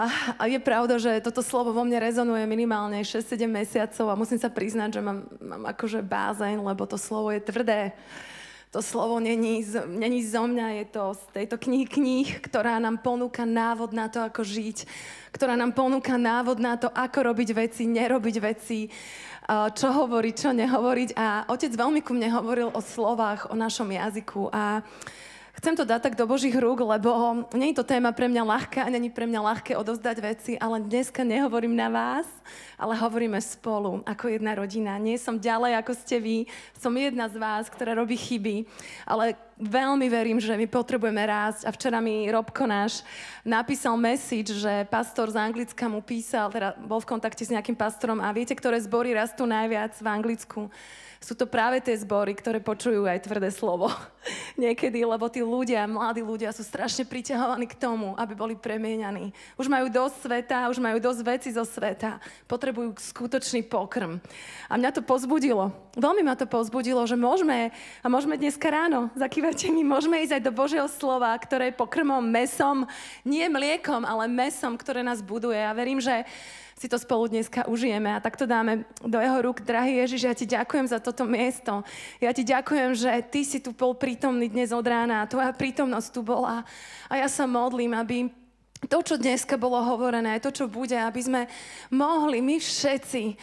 A je pravda, že toto slovo vo mne rezonuje minimálne 6-7 mesiacov a musím sa priznať, že mám akože bázeň, lebo to slovo je tvrdé. To slovo není zo mňa, je to z tejto kníh, ktorá nám ponúka návod na to, ako žiť, ktorá nám ponúka návod na to, ako robiť veci, nerobiť veci, čo hovoriť, čo nehovoriť. A otec veľmi ku mne hovoril o slovách, o našom jazyku a chcem to dať tak do Božích rúk, lebo nie je to téma pre mňa ľahká, není pre mňa ľahké odovzdať veci, ale dneska nehovorím na vás, ale hovoríme spolu ako jedna rodina. Nie som ďalej, ako ste vy, som jedna z vás, ktorá robí chyby, ale veľmi verím, že my potrebujeme rásť. A včera mi Robko náš napísal message, že pastor z Anglicka mu písal, teda bol v kontakte s nejakým pastorom a viete, ktoré zbory rastú najviac v Anglicku? Sú to práve tie zbory, ktoré počujú aj tvrdé slovo. Niekedy, lebo tí ľudia, mladí ľudia sú strašne priťahovaní k tomu, aby boli premieňaní. Už majú dosť sveta, už majú dosť veci zo sveta. Potrebujú skutočný pokrm. A mňa to povzbudilo. Veľmi ma to povzbudilo, že môžeme dneska ráno, zakývate mi, môžeme ísť aj do Božieho slova, ktoré je pokrmom, mesom, nie mliekom, ale mesom, ktoré nás buduje. A verím, že si to spolu dneska užijeme a tak to dáme do jeho rúk. Drahý Ježiš, ja ti ďakujem za toto miesto. Ja ti ďakujem, že ty si tu bol prítomný dnes od rána a tvoja prítomnosť tu bola. A ja sa modlím, aby to, čo dneska bolo hovorené, to, čo bude, aby sme mohli my všetci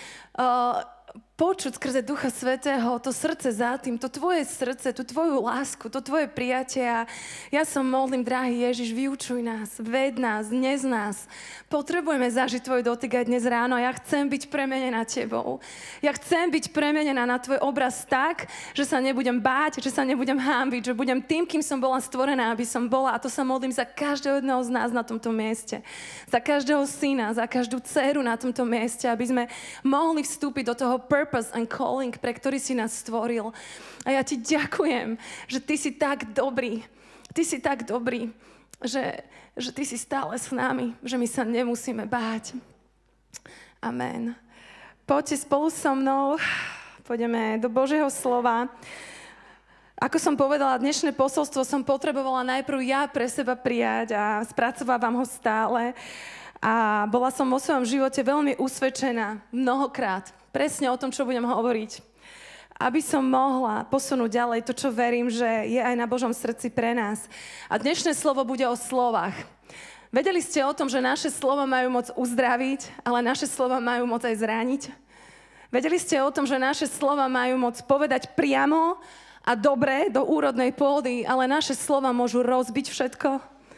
počuť skrze Ducha Svätého to srdce za tým, to tvoje srdce, tú tvoju lásku, to tvoje prijatie. A ja sa modlím, drahý Ježiš, vyučuj nás, ved nás, dnes nás. Potrebujeme zažiť tvoj dotyk aj dnes ráno. Ja chcem byť premenená tebou. Ja chcem byť premenená na tvoj obraz tak, že sa nebudem báť, že sa nebudem hanbiť, že budem tým, kým som bola stvorená, aby som bola. A to sa modlím za každého jedného z nás na tomto mieste. Za každého syna, za každú dceru na tomto mieste, aby sme mohli vstúpiť do toho purpose and calling, pre ktorý si nás stvoril. A ja ti ďakujem, že ty si tak dobrý. Ty si tak dobrý, že ty si stále s nami, že my sa nemusíme báť. Amen. Poďte spolu so mnou, pôjdeme do Božieho slova. Ako som povedala, dnešné posolstvo som potrebovala najprv ja pre seba prijať a spracovávam ho stále. A bola som vo svojom živote veľmi usvedčená mnohokrát. Presne o tom, čo budem hovoriť. Aby som mohla posunúť ďalej to, čo verím, že je aj na Božom srdci pre nás. A dnešné slovo bude o slovách. Vedeli ste o tom, že naše slova majú moc uzdraviť, ale naše slova majú moc aj zraniť? Vedeli ste o tom, že naše slova majú moc povedať priamo a dobre do úrodnej pôdy, ale naše slova môžu rozbiť všetko?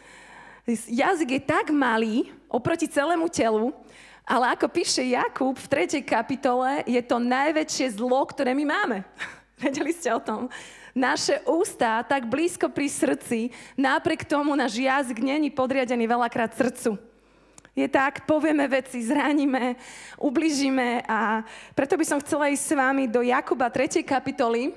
Jazyk je tak malý oproti celému telu, ale ako píše Jakub v 3. kapitole, je to najväčšie zlo, ktoré my máme. Vedeli ste o tom? Naše ústa tak blízko pri srdci, napriek tomu náš jazyk není podriadený veľakrát srdcu. Je tak, povieme veci, zraníme, ubližíme a preto by som chcela ísť s vami do Jakuba 3. kapitoly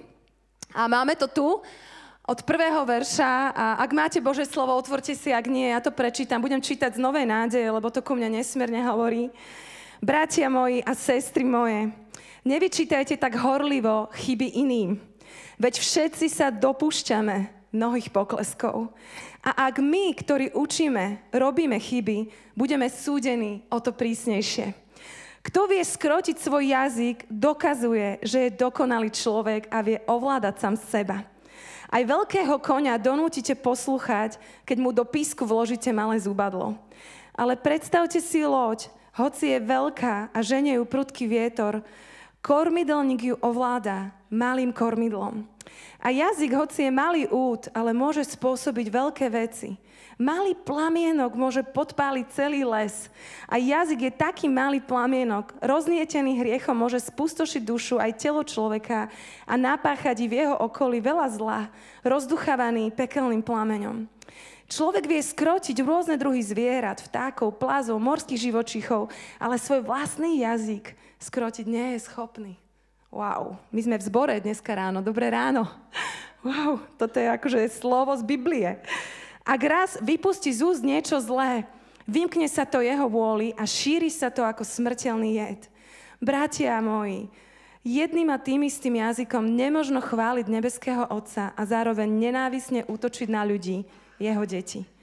a máme to tu. Od 1. verša a ak máte Božie slovo, otvorte si, ak nie, ja to prečítam. Budem čítať z Novej nádeje, lebo to ku mne nesmierne hovorí. Bratia moji a sestry moje, nevyčítajte tak horlivo chyby iným, veď všetci sa dopúšťame mnohých pokleskov. A ak my, ktorí učíme, robíme chyby, budeme súdení o to prísnejšie. Kto vie skrotiť svoj jazyk, dokazuje, že je dokonalý človek a vie ovládať sám seba. Aj veľkého koňa donútite poslúchať, keď mu do písku vložíte malé zúbadlo. Ale predstavte si loď, hoci je veľká a ženie ju prudký vietor, kormidelník ju ovláda malým kormidlom. A jazyk, hoci je malý út, ale môže spôsobiť veľké veci. Malý plamienok môže podpáliť celý les. A jazyk je taký malý plamienok, roznietený hriechom môže spustošiť dušu aj telo človeka a napáchať v jeho okolí veľa zla, rozduchávaný pekelným plameňom. Človek vie skrotiť rôzne druhy zvierat, vtákov, plazov, morských živočíchov, ale svoj vlastný jazyk skrotiť nie je schopný. Wow, my sme v zbore dneska ráno, dobré ráno. Wow, toto je akože slovo z Biblie. Ak raz vypustí z úst niečo zlé, vymkne sa to jeho vôli a šíri sa to ako smrteľný jed. Bratia moji, jedným a tým istým jazykom nemožno chváliť nebeského Otca a zároveň nenávisne útočiť na ľudí, jeho deti.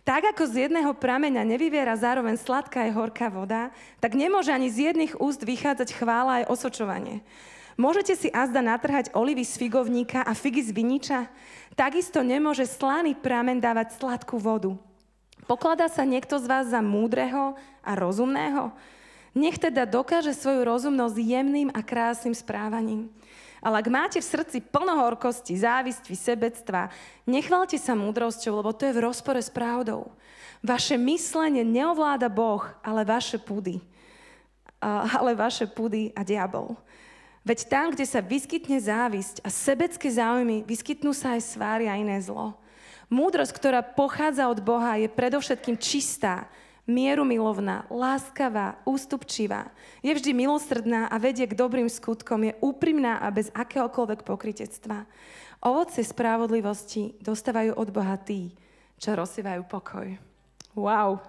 Tak ako z jedného prameňa nevyviera zároveň sladká aj horká voda, tak nemôže ani z jedných úst vychádzať chvála aj osočovanie. Môžete si azda natrhať olivy z figovníka a figy z viniča? Takisto nemôže slaný prameň dávať sladkú vodu. Pokladá sa niekto z vás za múdreho a rozumného? Nech teda dokáže svoju rozumnosť jemným a krásnym správaním. Ale ak máte v srdci plno horkosti, závisti, sebectva, nechválte sa múdrosťou, lebo to je v rozpore s pravdou. Vaše myslenie neovláda Boh, ale vaše pudy. Vaše pudy a diabol. Veď tam, kde sa vyskytne závisť a sebecké záujmy, vyskytnú sa aj sváry a iné zlo. Múdrosť, ktorá pochádza od Boha, je predovšetkým čistá, mierumilovná, láskavá, ústupčivá. Je vždy milosrdná a vedie k dobrým skutkom. Je úprimná a bez akéhokoľvek pokrytectva. Ovocie spravodlivosti dostávajú od Boha tí, čo rozsievajú pokoj. Wow.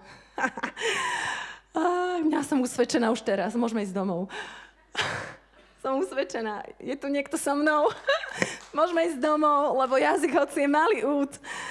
Ja som usvedčená už teraz. Môžeme ísť domov. Som usvedčená. Je tu niekto so mnou? Môžeme ísť domov, lebo jazyk hoci je malý út.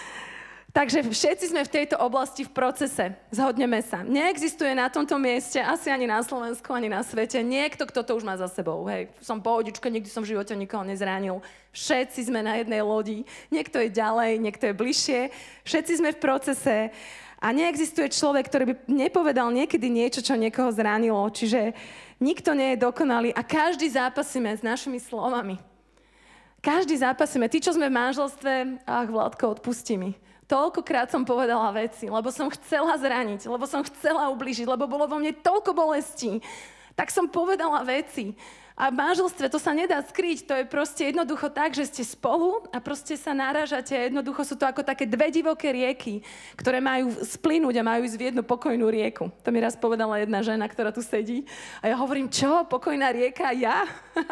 Takže všetci sme v tejto oblasti v procese. Zhodneme sa. Neexistuje na tomto mieste, asi ani na Slovensku, ani na svete, niekto, kto to už má za sebou. Hej, som pohodička, nikdy som v živote nikoho nezranil. Všetci sme na jednej lodi. Niekto je ďalej, niekto je bližšie. Všetci sme v procese a neexistuje človek, ktorý by nepovedal niekedy niečo, čo niekoho zranilo. Čiže nikto nie je dokonalý a každý zápasíme s našimi slovami. Každý zápasíme. Tí, čo sme v manželstve, Vládko, odpustí mi. Toľkokrát som povedala veci, lebo som chcela zraniť, lebo som chcela ublížiť, lebo bolo vo mne toľko bolestí. Tak som povedala veci. A v manželstve to sa nedá skryť, to je proste jednoducho tak, že ste spolu a proste sa narážate. Jednoducho sú to ako také dve divoké rieky, ktoré majú splynúť a majú ísť v jednu pokojnú rieku. To mi raz povedala jedna žena, ktorá tu sedí. A ja hovorím, čo? Pokojná rieka? Ja?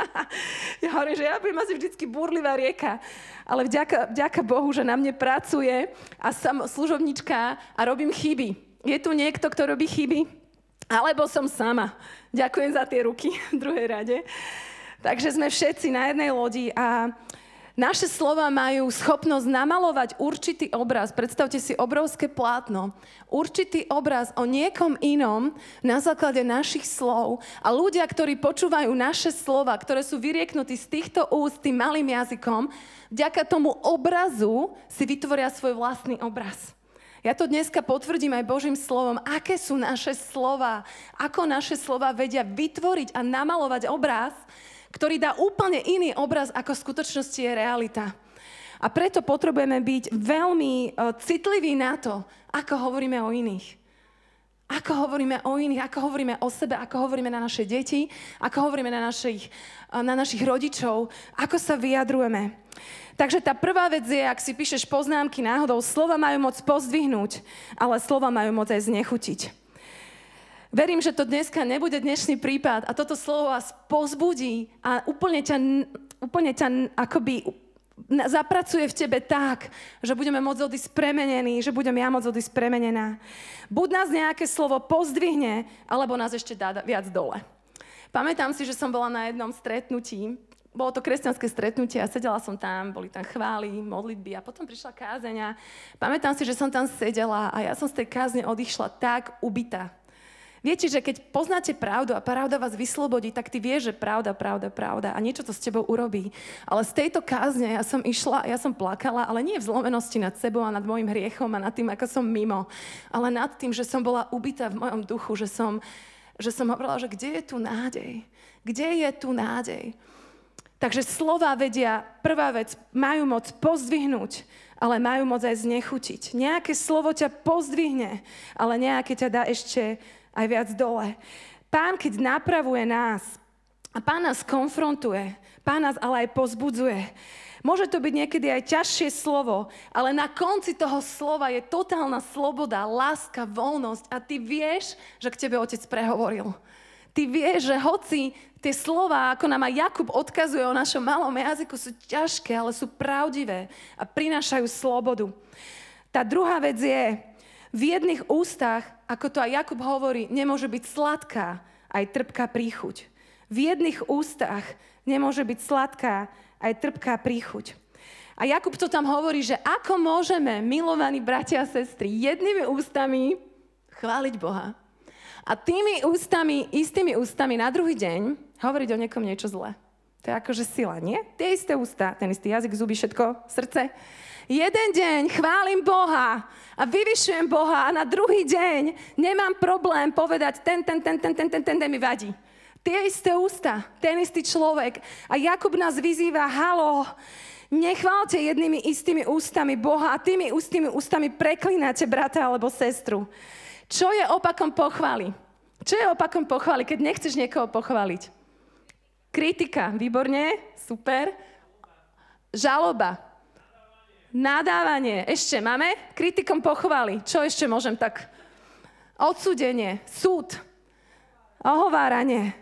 Ja hovorím, že ja budem asi vždycky búrlivá rieka. Ale vďaka Bohu, že na mne pracuje a som služobnička a robím chyby. Je tu niekto, kto robí chyby? Alebo som sama. Ďakujem za tie ruky v druhej rade. Takže sme všetci na jednej lodi a naše slova majú schopnosť namalovať určitý obraz. Predstavte si obrovské plátno. Určitý obraz o niekom inom na základe našich slov. A ľudia, ktorí počúvajú naše slova, ktoré sú vyrieknutí z týchto úst tým malým jazykom, vďaka tomu obrazu si vytvoria svoj vlastný obraz. Ja to dneska potvrdím aj Božím slovom, aké sú naše slova, ako naše slova vedia vytvoriť a namalovať obraz, ktorý dá úplne iný obraz, ako v skutočnosti je realita. A preto potrebujeme byť veľmi citliví na to, ako hovoríme o iných. Ako hovoríme o iných, ako hovoríme o sebe, ako hovoríme na naše deti, ako hovoríme na našich rodičov, ako sa vyjadrujeme. Takže tá prvá vec je, ak si píšeš poznámky náhodou, slova majú moc pozdvihnúť, ale slova majú moc aj znechutiť. Verím, že to dneska nebude dnešný prípad a toto slovo vás povzbudí a úplne ťa akoby zapracuje v tebe tak, že budeme môcť odísť premenení, že budem ja môcť odísť premenená. Buď nás nejaké slovo pozdvihne, alebo nás ešte dá viac dole. Pamätám si, že som bola na jednom stretnutí. Bolo to kresťanské stretnutie a sedela som tam, boli tam chvály, modlitby a potom prišla kázeň a pamätám si, že som tam sedela a ja som z tej kázne odišla tak ubitá. Viete, že keď poznáte pravdu a pravda vás vyslobodí, tak ty vieš, že pravda a niečo to s tebou urobí. Ale z tejto kázne ja som išla, ja som plakala, ale nie v zlomenosti nad sebou a nad mojim hriechom a nad tým, ako som mimo, ale nad tým, že som bola ubitá v mojom duchu, že som hovorila, že kde je tu nádej? Kde je tu nádej? Takže slova vedia, prvá vec, majú moc pozdvihnúť, ale majú moc aj znechutiť. Nejaké slovo ťa pozdvihne, ale nejaké ťa dá ešte aj viac dole. Pán, keď napravuje nás a Pán nás konfrontuje, Pán nás ale aj pozbudzuje. Môže to byť niekedy aj ťažšie slovo, ale na konci toho slova je totálna sloboda, láska, voľnosť a ty vieš, že k tebe Otec prehovoril. Ty vieš, že hoci tie slová, ako nám aj Jakub odkazuje o našom malom jazyku, sú ťažké, ale sú pravdivé a prinášajú slobodu. Tá druhá vec je, v jedných ústach, ako to aj Jakub hovorí, nemôže byť sladká, aj trpká príchuť. V jedných ústach nemôže byť sladká, aj trpká príchuť. A Jakub to tam hovorí, že ako môžeme, milovaní bratia a sestry, jednými ústami chváliť Boha a tými ústami, istými ústami na druhý deň hovoriť o niekom niečo zlé. To je akože sila, nie? Tie isté ústa, ten istý jazyk, zuby, všetko, srdce. Jeden deň chválim Boha a vyvyšujem Boha a na druhý deň nemám problém povedať ten mi vadí. Tie isté ústa, ten istý človek. A Jakub nás vyzýva, halo, nechválte jednými istými ústami Boha a tými istými ústami preklínate brata alebo sestru. Čo je opakom pochvaly? Čo je opakom pochvaly, keď nechceš niekoho pochváliť? Kritika, výborne, super. Žaloba. Nadávanie. Ešte máme? Kritikom pochvály. Čo ešte môžem tak? Odsúdenie, súd, ohováranie.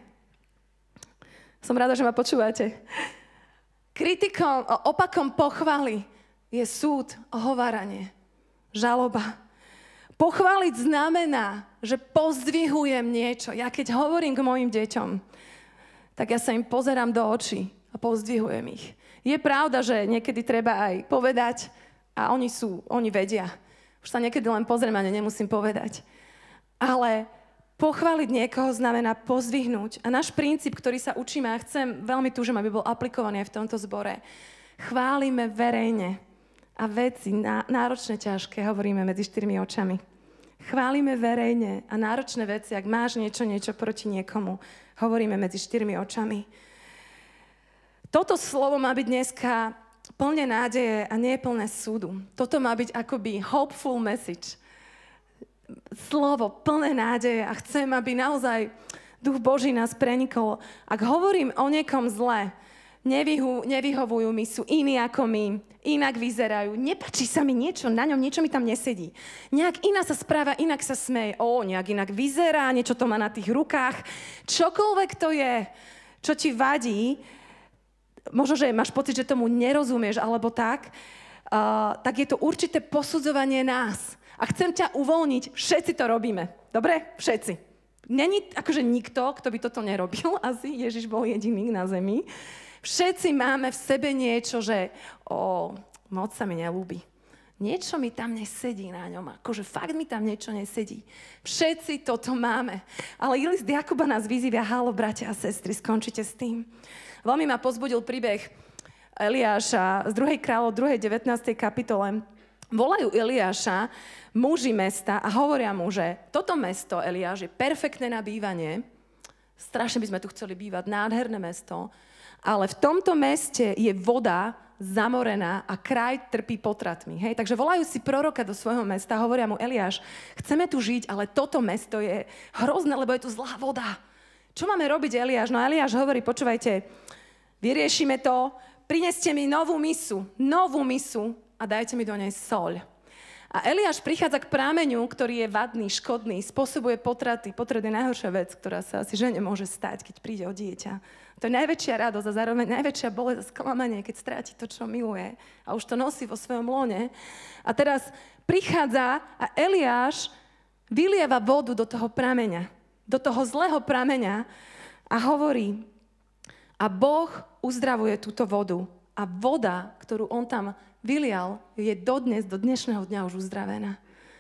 Som rada, že ma počúvate. Kritikom, opakom pochvály je súd, ohováranie, žaloba. Pochváliť znamená, že pozdvihujem niečo. Ja keď hovorím k mojim deťom, tak ja sa im pozerám do očí a pozdvihujem ich. Je pravda, že niekedy treba aj povedať a oni vedia. Už sa niekedy len pozriem a nemusím povedať. Ale pochváliť niekoho znamená pozdvihnúť. A náš princíp, ktorý sa učíme, a veľmi túžim, aby bol aplikovaný aj v tomto zbore, chválime verejne a veci náročne, ťažké hovoríme medzi 4 očami. Chválime verejne a náročné veci, ak máš niečo proti niekomu, hovoríme medzi 4 očami. Toto slovo má byť dneska plné nádeje a nie je plné súdu. Toto má byť akoby hopeful message. Slovo plné nádeje a chcem, aby naozaj Duch Boží nás prenikol. Ak hovorím o niekom zle, nevyhovujú mi, sú iní ako my, inak vyzerajú, nepáči sa mi niečo na ňom, niečo mi tam nesedí. Nejak iná sa správa, inak sa smeje, nejak inak vyzerá, niečo to má na tých rukách. Čokoľvek to je, čo ti vadí, možno, že máš pocit, že tomu nerozumieš, alebo tak je to určité posudzovanie nás. A chcem ťa uvoľniť, všetci to robíme. Dobre? Všetci. Není akože nikto, kto by toto nerobil, asi Ježiš bol jediný na zemi. Všetci máme v sebe niečo, že moc sa mi neľúbi. Niečo mi tam nesedí na ňom, akože fakt mi tam niečo nesedí. Všetci toto máme. Ale list Jakuba nás vyzýva, halo, bratia a sestry, skončite s tým. Veľmi ma pozbudil príbeh Eliáša z 2. kráľov, 19. kapitole. Volajú Eliáša muži mesta a hovoria mu, že toto mesto, Eliáš, je perfektné na bývanie. Strašne by sme tu chceli bývať, nádherné mesto. Ale v tomto meste je voda zamorená a kraj trpí potratmi. Hej? Takže volajú si proroka do svojho mesta a hovoria mu, Eliáš, chceme tu žiť, ale toto mesto je hrozné, lebo je tu zlá voda. Čo máme robiť, Eliáš? No Eliáš hovorí, počúvajte, vyriešime to, prineste mi novú misu a dajte mi do nej soľ. A Eliáš prichádza k prámeňu, ktorý je vadný, škodný, spôsobuje potraty. Potrat je najhoršia vec, ktorá sa asi žene môže stať, keď príde o dieťa. To je najväčšia radosť a zároveň najväčšia bolesť a sklamanie, keď stráti to, čo miluje. A už to nosí vo svojom lone. A teraz prichádza a Eliáš vylieva vodu do toho prameňa. Do toho zlého prameňa a hovorí, a Boh uzdravuje túto vodu. A voda, ktorú on tam vylial, je dodnes, do dnešného dňa už uzdravená.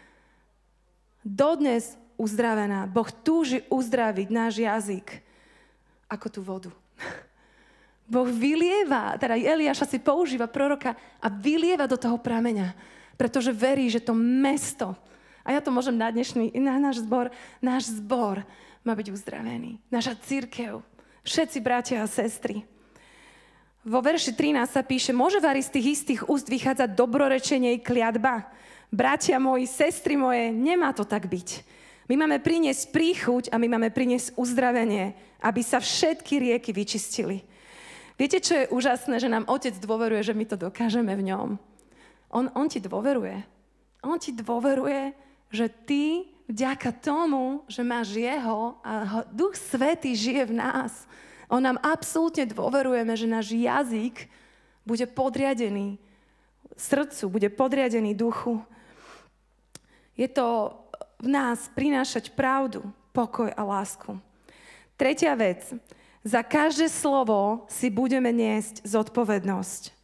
Dodnes uzdravená. Boh túži uzdraviť náš jazyk ako tú vodu. Boh vylieva, teda Eliáša si používa proroka a vylieva do toho prameňa, pretože verí, že to mesto, a ja to môžem na náš zbor má byť uzdravený. Naša cirkev, všetci bratia a sestry. Vo verši 13 sa píše, môže vari z tých istých úst vychádzať dobrorečenie i kliatba? Bratia moji, sestry moje, nemá to tak byť. My máme priniesť príchuť a my máme priniesť uzdravenie, aby sa všetky rieky vyčistili. Viete, čo je úžasné, že nám Otec dôveruje, že my to dokážeme v ňom? On ti dôveruje. On ti dôveruje, že ty vďaka tomu, že máš jeho a Duch Svätý žije v nás. On nám absolútne dôverujeme, že náš jazyk bude podriadený srdcu, bude podriadený duchu. Je to v nás prinášať pravdu, pokoj a lásku. Tretia vec. Za každé slovo si budeme niesť zodpovednosť.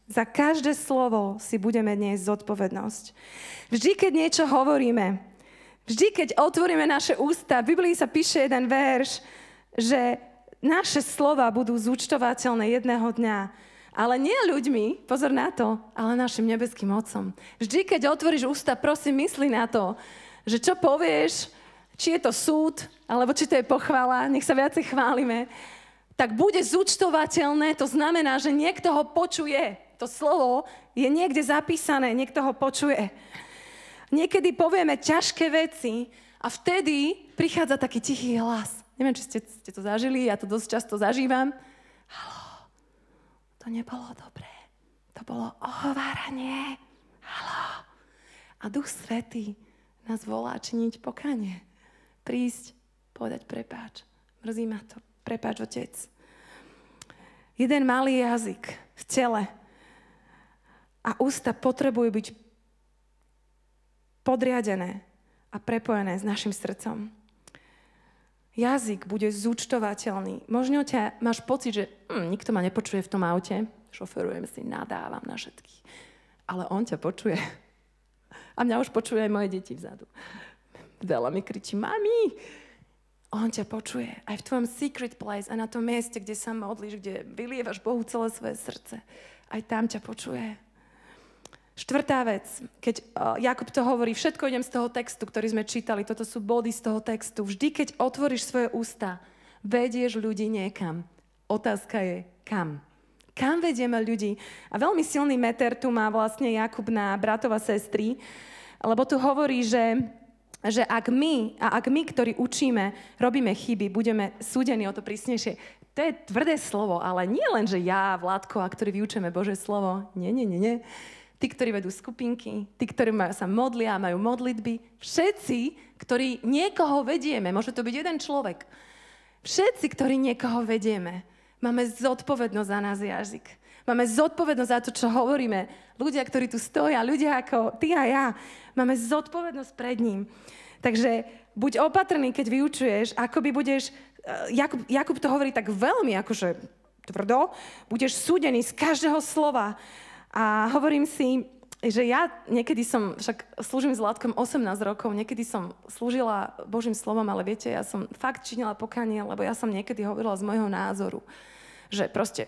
Za každé slovo si budeme niesť zodpovednosť. Vždy, keď niečo hovoríme, vždy, keď otvoríme naše ústa, v Biblii sa píše jeden verš, že naše slova budú zúčtovateľné jedného dňa. Ale nie ľuďmi, pozor na to, ale našim nebeským Otcom. Vždy, keď otvoríš ústa, prosím, mysli na to, že čo povieš, či je to súd, alebo či to je pochvala, nech sa viacej chválime, tak bude zúčtovateľné, to znamená, že niekto ho počuje. To slovo je niekde zapísané, niekto ho počuje. Niekedy povieme ťažké veci a vtedy prichádza taký tichý hlas. Neviem, či ste to zažili, ja to dosť často zažívam. Haló, to nebolo dobré. To bolo ohováranie. Haló. A Duch Svätý nás volá činiť pokánie. Prísť, povedať prepáč. Mrzí ma to. Prepáč, Otec. Jeden malý jazyk v tele a ústa potrebujú byť podriadené a prepojené s našim srdcom. Jazyk bude zúčtovateľný. Možno máš pocit, že nikto ma nepočuje v tom aute. Šoferujem si, nadávam na všetkých. Ale on ťa počuje. A mňa už počuje aj moje deti vzadu. Veľa mi kričí, mami, on ťa počuje aj v tvojom secret place, aj na tom mieste, kde sa modlíš, kde vylievaš Bohu celé svoje srdce. Aj tam ťa počuje. Štvrtá vec, keď Jakub to hovorí, všetko idem z toho textu, ktorý sme čítali, toto sú body z toho textu. Vždy, keď otvoríš svoje ústa, vedieš ľudí niekam. Otázka je, kam? Kam vedieme ľudí? A veľmi silný meter tu má vlastne Jakub na bratov a sestry, lebo tu hovorí, že ak my, ktorí učíme, robíme chyby, budeme súdení o to prísnejšie. To je tvrdé slovo, ale nie len, že ja, Vládko, a ktorí vyučujeme Božie slovo. Nie. Tí, ktorí vedú skupinky, tí, ktorí sa modlia, majú modlitby. Všetci, ktorí niekoho vedieme, môže to byť jeden človek. Všetci, ktorí niekoho vedieme, máme zodpovednosť za nás jazyk. Máme zodpovednosť za to, čo hovoríme. Ľudia, ktorí tu stoja, ľudia ako ty a ja, máme zodpovednosť pred ním. Takže buď opatrný, keď vyučuješ, akoby budeš, Jakub to hovorí tak veľmi akože tvrdo, budeš súdený z každého slova. A hovorím si, že ja niekedy však slúžim s Vládkom 18 rokov, niekedy som slúžila Božím slovom, ale viete, ja som fakt činila pokánie, lebo ja som niekedy hovorila z môjho názoru. Že proste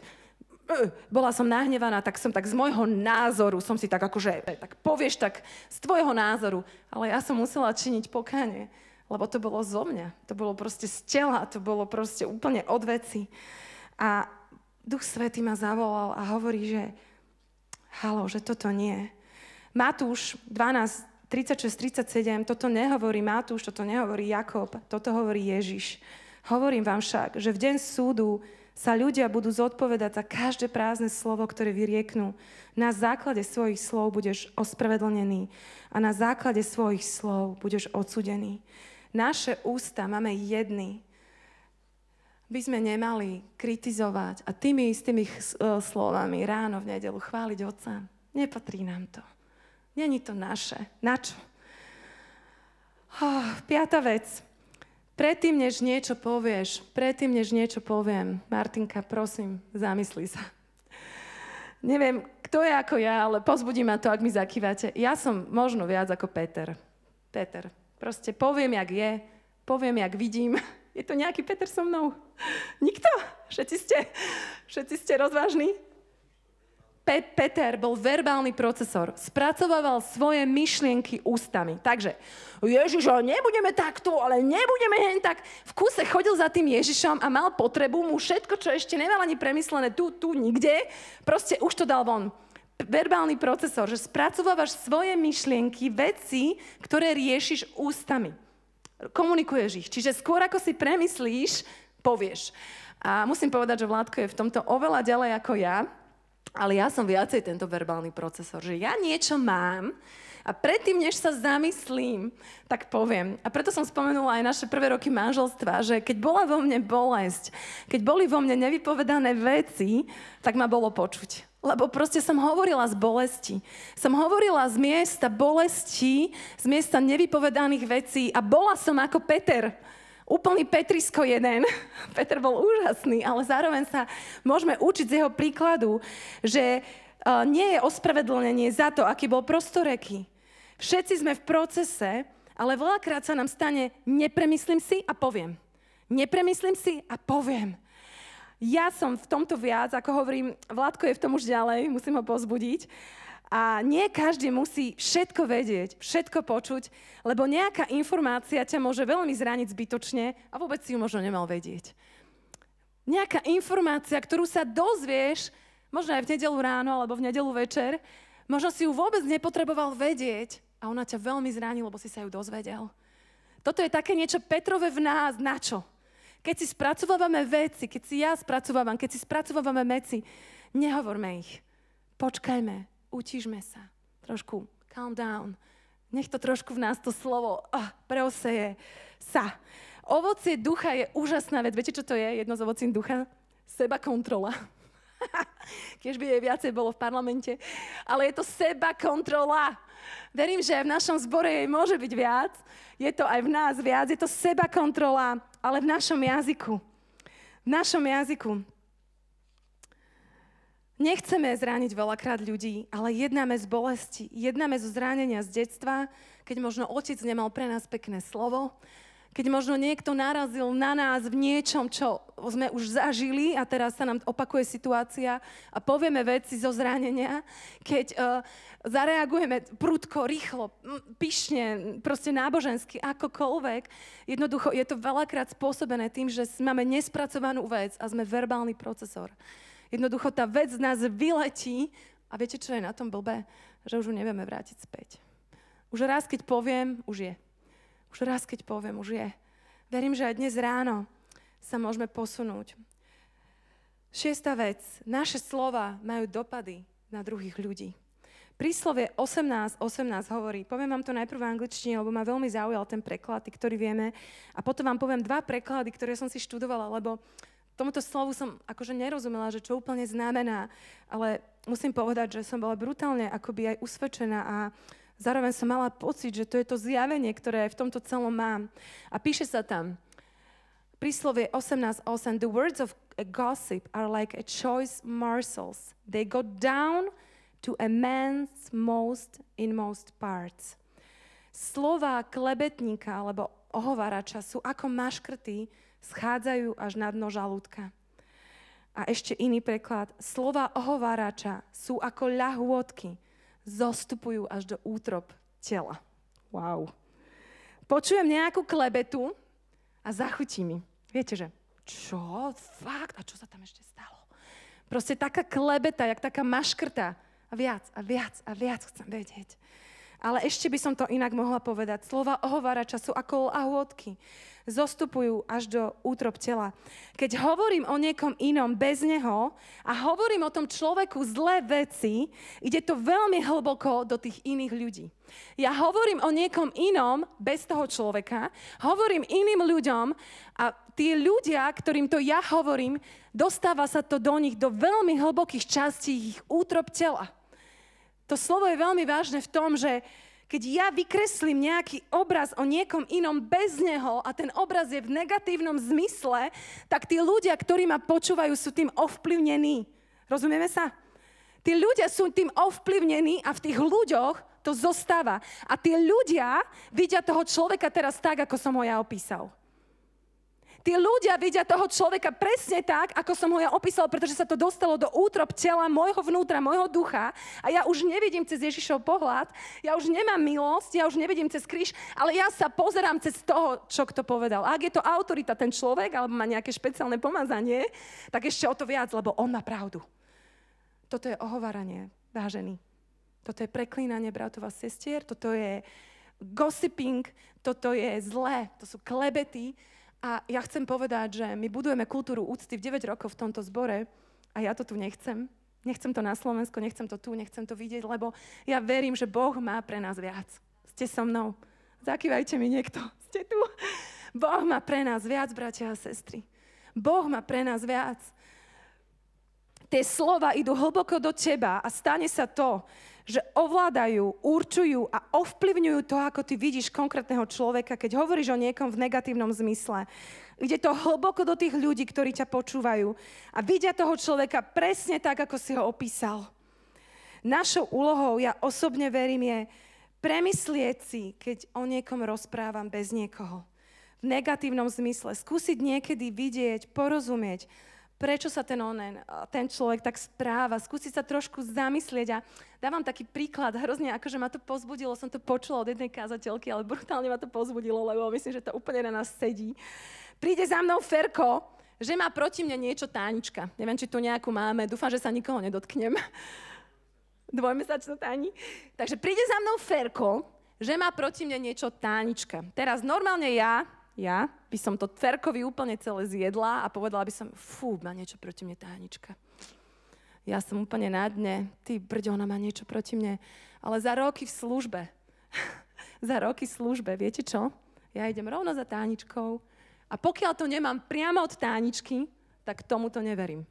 bola som nahnevaná, tak som tak z môjho názoru, som si tak akože, tak povieš tak z tvojho názoru, ale ja som musela činiť pokánie, lebo to bolo zo mňa, to bolo proste z tela, to bolo proste úplne od veci. A Duch Svätý ma zavolal a hovorí, že halo, že toto nie. Matúš 12, 36, 37, toto nehovorí Matúš, toto nehovorí Jakob, toto hovorí Ježiš. Hovorím vám však, že v deň súdu sa ľudia budú zodpovedať za každé prázdne slovo, ktoré vyrieknú. Na základe svojich slov budeš ospravedlnený a na základe svojich slov budeš odsúdený. Naše ústa máme jedny. By sme nemali kritizovať a tými istými slovami ráno v nedeľu chváliť Otca. Nepatrí nám to. Není to naše. Na čo? Piata vec. Predtým, než niečo povieš, než niečo poviem, Martinka, prosím, zamysli sa. Neviem, kto je ako ja, ale pozbudí ma to, ak mi zakývate. Ja som možno viac ako Peter. Proste poviem, jak je, poviem, jak vidím. Je to nejaký Peter so mnou? Nikto? Všetci ste rozvážni? Peter bol verbálny procesor. Spracovával svoje myšlienky ústami. Takže, Ježiš, nebudeme takto, ale nebudeme hen tak. V kúse chodil za tým Ježišom a mal potrebu mu všetko, čo ešte nemal ani premyslené tu, nikde, proste už to dal von. Verbálny procesor, že spracovávaš svoje myšlienky, veci, ktoré riešiš ústami. Komunikuješ ich. Čiže skôr ako si premyslíš, povieš. A musím povedať, že Vládko je v tomto oveľa ďalej ako ja, ale ja som viacej tento verbálny procesor, že ja niečo mám a predtým, než sa zamyslím, tak poviem. A preto som spomenula aj naše prvé roky manželstva, že keď bola vo mne bolesť, keď boli vo mne nevypovedané veci, tak ma bolo počuť. Lebo proste som hovorila z bolesti. Som hovorila z miesta bolesti, z miesta nevypovedaných vecí a bola som ako Peter. Úplný Petrisko jeden. Peter bol úžasný, ale zároveň sa môžeme učiť z jeho príkladu, že nie je ospravedlnenie za to, aký bol prostoreký. Všetci sme v procese, ale veľakrát sa nám stane, nepremyslím si a poviem. Nepremyslím si a poviem. Ja som v tomto viac, ako hovorím, Vládko je v tom už ďalej, musím ho povzbudiť. A nie každý musí všetko vedieť, všetko počuť, lebo nejaká informácia ťa môže veľmi zraniť zbytočne a vôbec si ju možno nemal vedieť. Nejaká informácia, ktorú sa dozvieš, možno aj v nedeľu ráno alebo v nedeľu večer, možno si ju vôbec nepotreboval vedieť a ona ťa veľmi zraní, lebo si sa ju dozvedel. Toto je také niečo Petrové v nás, na čo? Keď si spracovávame veci, keď si ja spracovávam, keď si spracovávame veci, nehovorme ich. Počkajme, utíšme sa. Trošku calm down. Nech to trošku v nás to slovo preoseje sa. Ovocie ducha je úžasná vec. Viete, čo to je? Jedno z ovocí ducha? Sebakontrola. Keď by jej viacej bolo v parlamente. Ale je to sebakontrola. Verím, že aj v našom zbore jej môže byť viac. Je to aj v nás viac. Je to sebakontrola, ale v našom jazyku. V našom jazyku. Nechceme zrániť veľakrát ľudí, ale jednáme z bolesti. Jednáme zo zranenia z detstva, keď možno otec nemal pre nás pekné slovo, keď možno niekto narazil na nás v niečom, čo sme už zažili a teraz sa nám opakuje situácia a povieme veci zo zranenia, keď zareagujeme prudko, rýchlo, pyšne, proste nábožensky, akokoľvek. Jednoducho je to veľakrát spôsobené tým, že máme nespracovanú vec a sme verbálny procesor. Jednoducho tá vec z nás vyletí a viete, čo je na tom blbé? Že už ju nevieme vrátiť späť. Už raz, keď poviem, už je. Už raz, keď poviem, už je. Verím, že aj dnes ráno sa môžeme posunúť. 6. vec. Naše slova majú dopady na druhých ľudí. Príslovie 18 hovorí, poviem vám to najprv v angličtine, lebo ma veľmi zaujal ten preklad, ktorý vieme, a potom vám poviem 2 preklady, ktoré som si študovala, lebo tomuto slovu som akože nerozumela, že čo úplne znamená, ale musím povedať, že som bola brutálne akoby aj usvedčená a zároveň som mala pocit, že to je to zjavenie, ktoré v tomto celom mám. A píše sa tam, príslovie 18:8, the words of a gossip are like a choice morsels. They go down to a man's most inmost parts. Slova klebetníka alebo ohovárača sú ako maškrty, schádzajú až na dno žalúdka. A ešte iný preklad. Slova ohovárača sú ako ľahôdky, zostupujú až do útrob tela. Wow. Počujem nejakú klebetu a zachutí mi. Viete, že čo? Fakt? A čo sa tam ešte stalo? Proste taká klebeta, jak taká maškrta. A viac, a viac, a viac chcem vedieť. Ale ešte by som to inak mohla povedať. Slova ohovárača sú ako ľahôdky. Zostupujú až do útrob tela. Keď hovorím o niekom inom bez neho a hovorím o tom človeku zlé veci, ide to veľmi hlboko do tých iných ľudí. Ja hovorím o niekom inom bez toho človeka, hovorím iným ľuďom a tí ľudia, ktorým to ja hovorím, dostáva sa to do nich, do veľmi hlbokých častí ich útrob tela. To slovo je veľmi vážne v tom, že keď ja vykreslím nejaký obraz o niekom inom bez neho a ten obraz je v negatívnom zmysle, tak tí ľudia, ktorí ma počúvajú, sú tým ovplyvnení. Rozumieme sa? Tí ľudia sú tým ovplyvnení a v tých ľuďoch to zostáva. A tí ľudia vidia toho človeka teraz tak, ako som ho ja opísal. Tí ľudia vidia toho človeka presne tak, ako som ho ja opísal, pretože sa to dostalo do útrob tela môjho vnútra, môjho ducha a ja už nevidím cez Ježišov pohľad, ja už nemám milosť, ja už nevidím cez kríž, ale ja sa pozerám cez toho, čo kto povedal. A ak je to autorita ten človek, alebo má nejaké špeciálne pomazanie, tak ešte o to viac, lebo on má pravdu. Toto je ohováranie, vážený. Toto je preklínanie bratov a sestier, toto je gossiping, toto je zlé, to sú klebety. A ja chcem povedať, že my budujeme kultúru úcty v 9 rokov v tomto zbore a ja to tu nechcem. Nechcem to na Slovensku, nechcem to tu, nechcem to vidieť, lebo ja verím, že Boh má pre nás viac. Ste so mnou? Zakývajte mi niekto. Ste tu? Boh má pre nás viac, bratia a sestry. Boh má pre nás viac. Tie slova idú hlboko do teba a stane sa to, že ovládajú, určujú a ovplyvňujú to, ako ty vidíš konkrétneho človeka, keď hovoríš o niekom v negatívnom zmysle. Ide to hlboko do tých ľudí, ktorí ťa počúvajú a vidia toho človeka presne tak, ako si ho opísal. Našou úlohou, ja osobne verím, je premyslieť si, keď o niekom rozprávam bez niekoho. V negatívnom zmysle. Skúsiť niekedy vidieť, porozumieť, prečo sa ten človek tak správa. Skúsiť sa trošku zamyslieť a dávam taký príklad, hrozne akože ma to pozbudilo, som to počula od jednej kázateľky, ale brutálne ma to pozbudilo, lebo myslím, že to úplne na nás sedí. Príde za mnou Ferko, že má proti mne niečo Tánička. Neviem, či tu nejakú máme, dúfam, že sa nikoho nedotknem. Dvojmesačná Táni. Takže príde za mnou Ferko, že má proti mne niečo Tánička. Teraz normálne ja by som to Ferkovi úplne celé zjedla a povedala by som, má niečo proti mne Tánička. Ja som úplne na dne, ty brďo, ona má niečo proti mne. Ale za roky v službe, viete čo? Ja idem rovno za Táničkou a pokiaľ to nemám priamo od Táničky, tak tomu to neverím.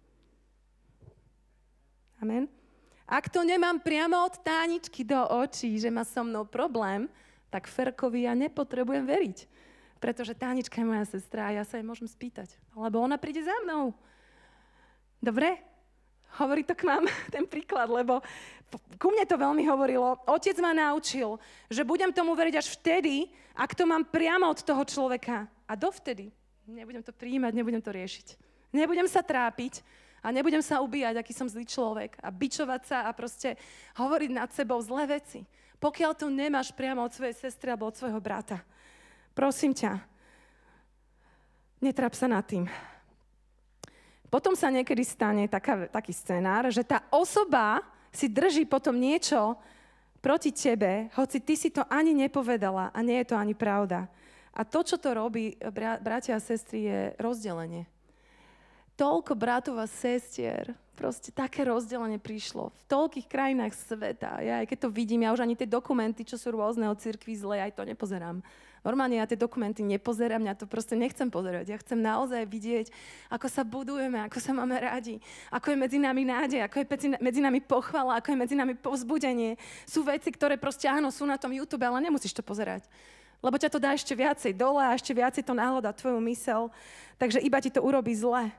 Amen? Ak to nemám priamo od Táničky do očí, že má so mnou problém, tak Ferkovi ja nepotrebujem veriť. Pretože Tánička je moja sestra a ja sa jej môžem spýtať. Lebo ona príde za mnou. Dobre? Hovorí to k vám ten príklad, lebo ku mne to veľmi hovorilo. Otec ma naučil, že budem tomu veriť až vtedy, ak to mám priamo od toho človeka. A dovtedy nebudem to prijímať, nebudem to riešiť. Nebudem sa trápiť a nebudem sa ubíjať, aký som zlý človek a bičovať sa a proste hovoriť nad sebou zlé veci. Pokiaľ to nemáš priamo od svojej sestry alebo od svojho brata. Prosím ťa, netráp sa nad tým. Potom sa niekedy stane taký scenár, že tá osoba si drží potom niečo proti tebe, hoci ty si to ani nepovedala a nie je to ani pravda. A to, čo to robí, bratia a sestry, je rozdelenie. Toľko bratov a sestier, proste také rozdelenie prišlo v toľkých krajinách sveta. Ja aj keď to vidím, ja už ani tie dokumenty, čo sú rôzne o cirkvi zle, aj to nepozerám. Normálne ja tie dokumenty nepozerám, ja to proste nechcem pozerať. Ja chcem naozaj vidieť, ako sa budujeme, ako sa máme radi, ako je medzi nami nádej, ako je medzi nami pochvala, ako je medzi nami povzbudenie. Sú veci, ktoré proste áno, sú na tom YouTube, ale nemusíš to pozerať. Lebo ťa to dá ešte viacej dole a ešte viacej to nahlodá tvoju mysel, takže iba ti to urobí zle.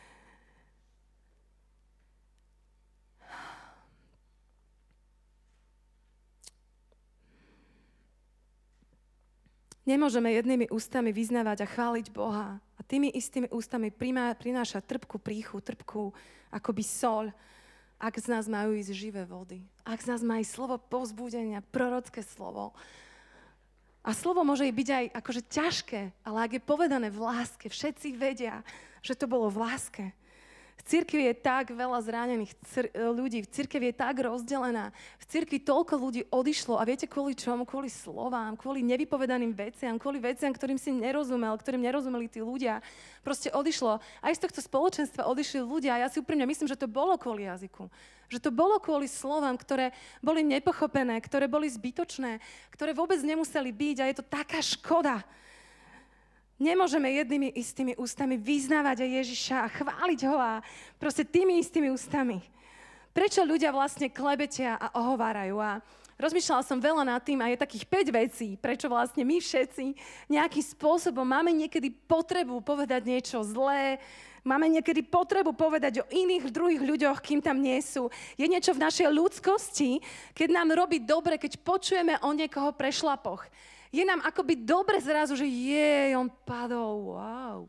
Nemôžeme jednými ústami vyznávať a chváliť Boha a tými istými ústami prinášať trpkú príchu, trpkú akoby soľ, ak z nás majú ísť živé vody. Ak z nás má ísť slovo povzbudenia, prorocké slovo. A slovo môže byť aj akože ťažké, ale ak je povedané v láske, všetci vedia, že to bolo v láske. V cirkvi je tak veľa zranených ľudí, v cirkvi je tak rozdelená, v cirkvi toľko ľudí odišlo a viete kvôli čomu? Kvôli slovám, kvôli nevypovedaným veciam, kvôli veciam, ktorým ktorým nerozumeli tí ľudia. Proste odišlo. Aj z tohto spoločenstva odišli ľudia a ja si úprimne myslím, že to bolo kvôli jazyku. Že to bolo kvôli slovám, ktoré boli nepochopené, ktoré boli zbytočné, ktoré vôbec nemuseli byť a je to taká škoda. Nemôžeme jednými istými ústami vyznávať Ježiša a chváliť ho a proste tými istými ústami. Prečo ľudia vlastne klebetia a ohovárajú? A rozmýšľala som veľa nad tým a je takých 5 vecí, prečo vlastne my všetci nejakým spôsobom máme niekedy potrebu povedať niečo zlé, máme niekedy potrebu povedať o iných druhých ľuďoch, kým tam nie sú. Je niečo v našej ľudskosti, keď nám robí dobre, keď počujeme o niekoho prešlapoch. Je nám akoby dobre zrazu, že on padol, wow.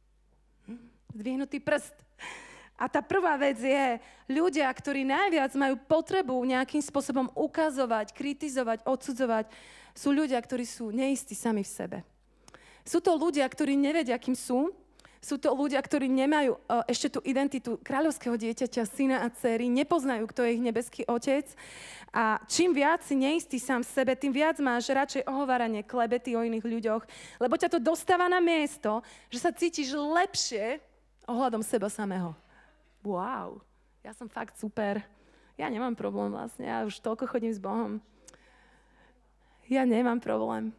Zdvihnutý prst. A tá prvá vec je, ľudia, ktorí najviac majú potrebu nejakým spôsobom ukazovať, kritizovať, odsudzovať, sú ľudia, ktorí sú neistí sami v sebe. Sú to ľudia, ktorí nevedia, kým sú. Sú to ľudia, ktorí nemajú ešte tú identitu kráľovského dieťaťa, syna a dcery, nepoznajú, kto je ich nebeský otec. A čím viac si neistý sám v sebe, tým viac máš radšej ohováranie, klebety o iných ľuďoch, lebo ťa to dostáva na miesto, že sa cítiš lepšie ohľadom seba samého. Wow, ja som fakt super. Ja nemám problém vlastne, ja už toľko chodím s Bohom. Ja nemám problém.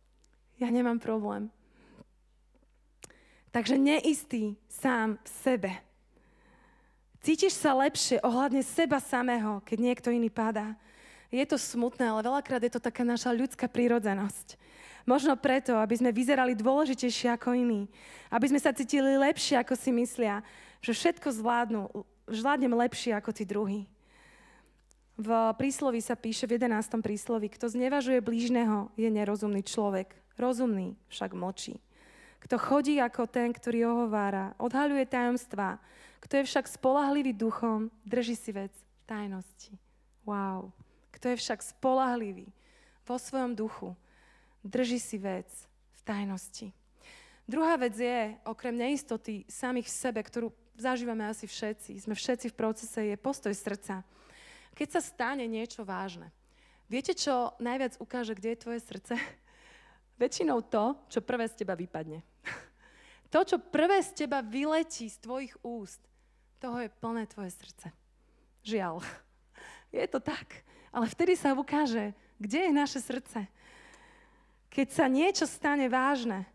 Takže neistý sám v sebe. Cítiš sa lepšie ohľadne seba samého, keď niekto iný padá. Je to smutné, ale veľakrát je to taká naša ľudská prírodzenosť. Možno preto, aby sme vyzerali dôležitejšie ako iní. Aby sme sa cítili lepšie, ako si myslia, že všetko zvládnem lepšie ako tí druhí. V prísloví sa píše, v 11. prísloví, kto znevažuje blížneho, je nerozumný človek. Rozumný však mlčí. Kto chodí ako ten, ktorý ohovára, odhaľuje tajomstvá. Kto je však spoľahlivý duchom, drží si vec v tajnosti. Wow. Kto je však spoľahlivý vo svojom duchu, drží si vec v tajnosti. Druhá vec je, okrem neistoty samých v sebe, ktorú zažívame asi všetci, sme všetci v procese, je postoj srdca. Keď sa stane niečo vážne, viete, čo najviac ukáže, kde je tvoje srdce? Väčšinou to, čo prvé z teba vypadne. To, čo prvé z teba vyletí z tvojich úst, toho je plné tvoje srdce. Žiaľ. Je to tak. Ale vtedy sa ukáže, kde je naše srdce. Keď sa niečo stane vážne,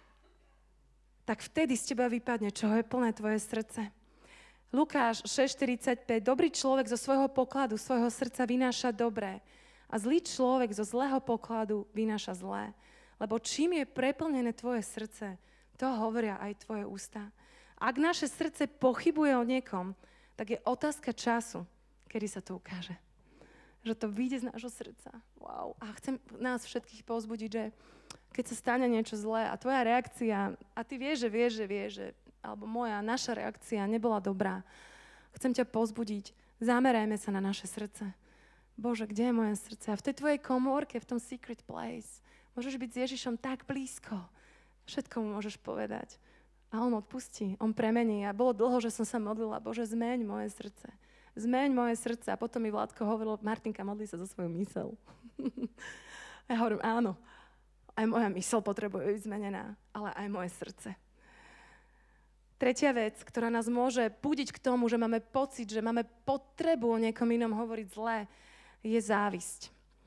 tak vtedy z teba vypadne, čoho je plné tvoje srdce. Lukáš 6.45. Dobrý človek zo svojho pokladu, svojho srdca vynáša dobré a zlý človek zo zlého pokladu vynáša zlé. Lebo čím je preplnené tvoje srdce, to hovoria aj tvoje ústa. Ak naše srdce pochybuje o niekom, tak je otázka času, kedy sa to ukáže. Že to vyjde z nášho srdca. Wow. A chcem nás všetkých povzbudiť, že keď sa stane niečo zlé a tvoja reakcia, a ty vieš, že alebo naša reakcia nebola dobrá. Chcem ťa povzbudiť, zamerajme sa na naše srdce. Bože, kde je moje srdce? A v tej tvojej komórke, v tom secret place, môžeš byť s Ježišom tak blízko. Všetko mu môžeš povedať. A on odpustí, on premení. A bolo dlho, že som sa modlila, Bože, zmeň moje srdce. Zmeň moje srdce. A potom mi Vládko hovoril, Martinka, modli sa za svoju myseľ. A ja hovorím, áno, aj moja myseľ potrebuje byť zmenená, ale aj moje srdce. Tretia vec, ktorá nás môže budiť k tomu, že máme pocit, že máme potrebu o niekom inom hovoriť zlé, je závisť.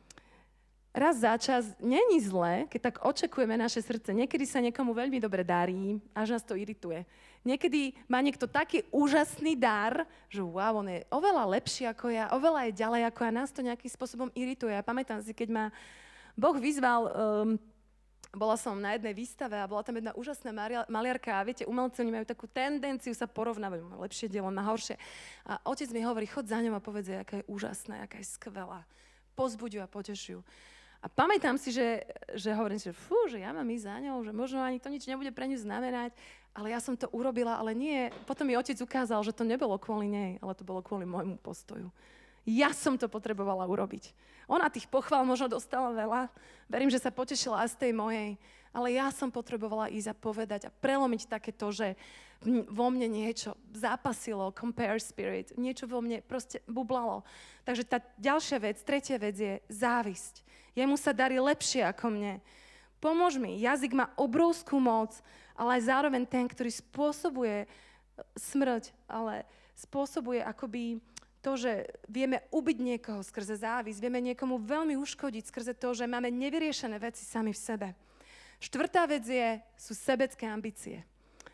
Raz za čas není zlé, keď tak očakujeme naše srdce. Niekedy sa niekomu veľmi dobre darí, až nás to irituje. Niekedy má niekto taký úžasný dar, že wow, on je oveľa lepší ako ja, oveľa je ďalej ako ja, nás to nejakým spôsobom irituje. Ja pamätám si, keď ma Boh vyzval, bola som na jednej výstave a bola tam jedna úžasná maliarka a viete, umelci oni majú takú tendenciu sa porovnávať, má lepšie dielo, má horšie. A otec mi hovorí, chod za ňou a povedz jej, aká je úžasná, aká je skvelá. Pozbuď ju a poteš ju. A pamätám si, že hovorím si, že ja mám ísť za ňou, že možno ani to nič nebude pre ňu znamenať, ale ja som to urobila, ale nie. Potom mi otec ukázal, že to nebolo kvôli nej, ale to bolo kvôli môjmu postoju. Ja som to potrebovala urobiť. Ona tých pochvál možno dostala veľa. Verím, že sa potešila aj z tej mojej. Ale ja som potrebovala ísť a povedať a prelomiť takéto, že vo mne niečo zápasilo, compare spirit, niečo vo mne proste bublalo. Takže tá ďalšia vec, tretia vec je závisť. Jemu sa darí lepšie ako mne. Pomôž mi, jazyk má obrovskú moc, ale aj zároveň ten, ktorý spôsobuje smrť, ale spôsobuje akoby to, že vieme ubiť niekoho skrze závisť, vieme niekomu veľmi uškodiť skrze to, že máme nevyriešené veci sami v sebe. Štvrtá vec sú sebecké ambície.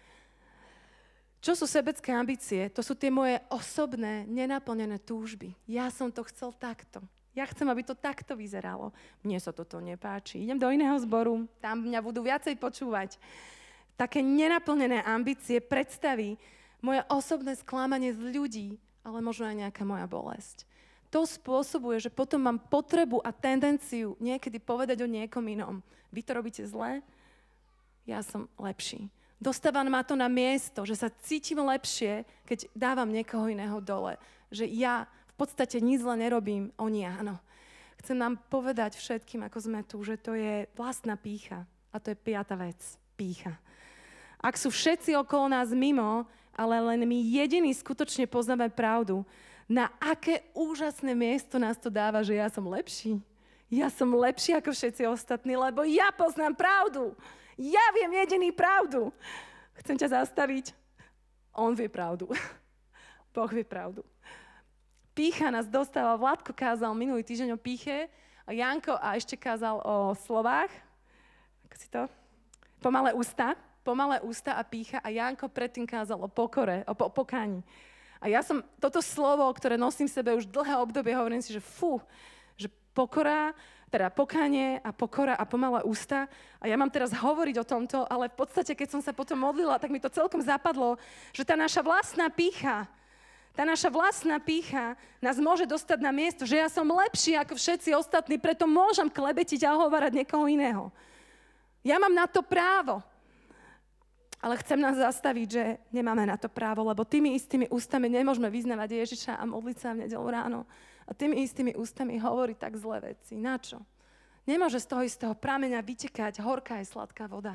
Čo sú sebecké ambície? To sú tie moje osobné, nenaplnené túžby. Ja som to chcel takto. Ja chcem, aby to takto vyzeralo. Mne sa toto nepáči. Idem do iného zboru, tam mňa budú viacej počúvať. Také nenaplnené ambície, predstavy, moje osobné sklamanie z ľudí, ale možno aj nejaká moja bolesť. To spôsobuje, že potom mám potrebu a tendenciu niekedy povedať o niekom inom. Vy to robíte zle, ja som lepší. Dostávam ma to na miesto, že sa cítim lepšie, keď dávam niekoho iného dole. Že ja v podstate nič zle nerobím, oni áno. Chcem nám povedať všetkým, ako sme tu, že to je vlastná pýcha. A to je 5. vec. Pýcha. Ak sú všetci okolo nás mimo, ale len my jediní skutočne poznáme pravdu, na aké úžasné miesto nás to dáva, že ja som lepší. Ja som lepší ako všetci ostatní, lebo ja poznám pravdu. Ja viem jediný pravdu. Chcem ťa zastaviť. On vie pravdu. Boh vie pravdu. Pýcha nás dostáva. Vládko kázal minulý týždeň o pýche, a Janko a ešte kázal o slovách. Ako si to? Pomalé ústa a pýcha, a Janko predtým kázal o pokore, o pokáni. A ja som toto slovo, ktoré nosím v sebe už dlhé obdobie, hovorím si, že že pokánie a pokora a pomalé ústa. A ja mám teraz hovoriť o tomto, ale v podstate, keď som sa potom modlila, tak mi to celkom zapadlo, že tá naša vlastná pýcha, Tá naša vlastná pýcha nás môže dostať na miesto, že ja som lepší ako všetci ostatní, preto môžem klebetiť a hovárať niekoho iného. Ja mám na to právo. Ale chcem nás zastaviť, že nemáme na to právo, lebo tými istými ústami nemôžeme vyznávať Ježiša a modliť sa v nedeľu ráno. A tými istými ústami hovoriť tak zlé veci. Na čo? Nemôže z toho istého prameňa vytekať horká aj sladká voda.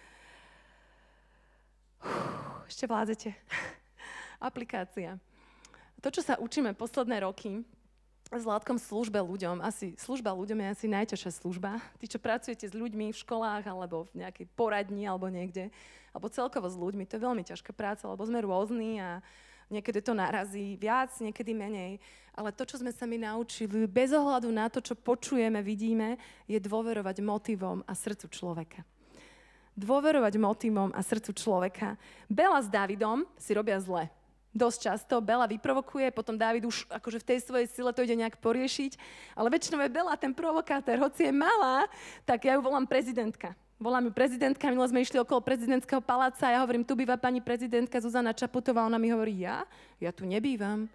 Ešte vládzete. Aplikácia. To, čo sa učíme posledné roky s Vládkom služba ľuďom je asi najťažšia služba. Tí, čo pracujete s ľuďmi v školách alebo v nejakej poradni alebo niekde, alebo celkovo s ľuďmi, to je veľmi ťažká práca, lebo sme rôzni a niekedy to narazí viac, niekedy menej. Ale to, čo sme sa my naučili, bez ohľadu na to, čo počujeme, vidíme, je dôverovať motivom a srdcu človeka. Dôverovať motivom a srdcu človeka. Bela s Dávidom si robia zle. Dosť často Bela vyprovokuje, potom Dávid už akože v tej svojej sile to ide nejak poriešiť, ale väčšinou je Bela ten provokátor, hoci je malá, tak ja ju volám prezidentka. Volám ju prezidentka, minule sme išli okolo prezidentského paláca a ja hovorím, tu býva pani prezidentka Zuzana Čaputová, ona mi hovorí, ja tu nebývam.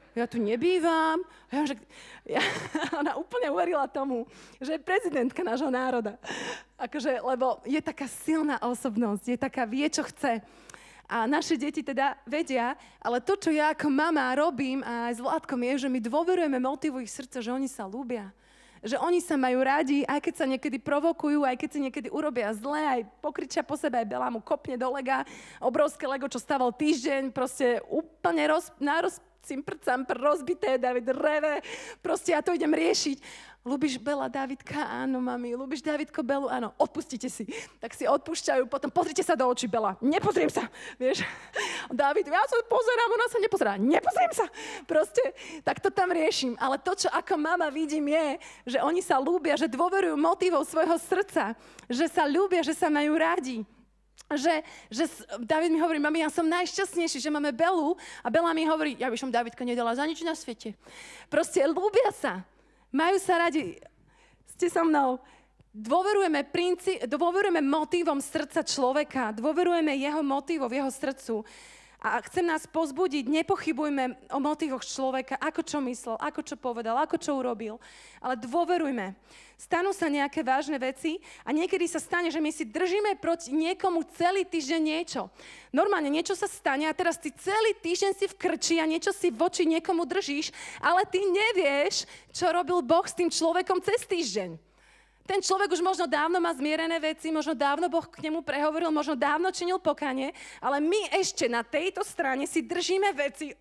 Ona úplne uverila tomu, že je prezidentka nášho národa. Akože, lebo je taká silná osobnosť, je taká, vie, čo chce. A naše deti teda vedia, ale to, čo ja ako mama robím a aj s Vládkom je, že my dôverujeme motivu ich srdca, že oni sa ľúbia. Že oni sa majú radi, aj keď sa niekedy provokujú, aj keď si niekedy urobia zle, aj pokričia po sebe, aj Bela mu kopne do lega, obrovské lego, čo stával týždeň, proste úplne rozbité, David reve, proste ja to idem riešiť. Ľúbiš Bela Dávidka? Áno, mami. Ľúbiš Dávidko Belu? Áno, odpustite si. Tak si odpúšťajú, potom pozrite sa do očí, Bela. Nepozriem sa, vieš. Dávid, ja sa pozerám, ona sa nepozerá. Nepozriem sa. Proste, tak to tam riešim. Ale to, čo ako mama vidím, je, že oni sa ľúbia, že dôverujú motivov svojho srdca, že sa ľúbia, že sa majú radi. Že David mi hovorí, mami, ja som najšťastnejší, že máme Belu a Bela mi hovorí, ja by som Dávidka nedala za nič na svete. Proste ľúbia sa. Majú sa radi. Ste so mnou. Dôverujeme motivom srdca človeka. Dôverujeme jeho motivom, jeho srdcu. A chcem nás pozbudiť, nepochybujme o motivoch človeka, ako čo myslel, ako čo povedal, ako čo urobil. Ale dôverujme. Stanú sa nejaké vážne veci a niekedy sa stane, že my si držíme proti niekomu celý týždeň niečo. Normálne niečo sa stane a teraz ty celý týždeň si v krči a niečo si voči niekomu držíš, ale ty nevieš, čo robil Boh s tým človekom cez týždeň. Ten človek už možno dávno má zmierené veci, možno dávno Boh k nemu prehovoril, možno dávno činil pokanie, ale my ešte na tejto strane si držíme veci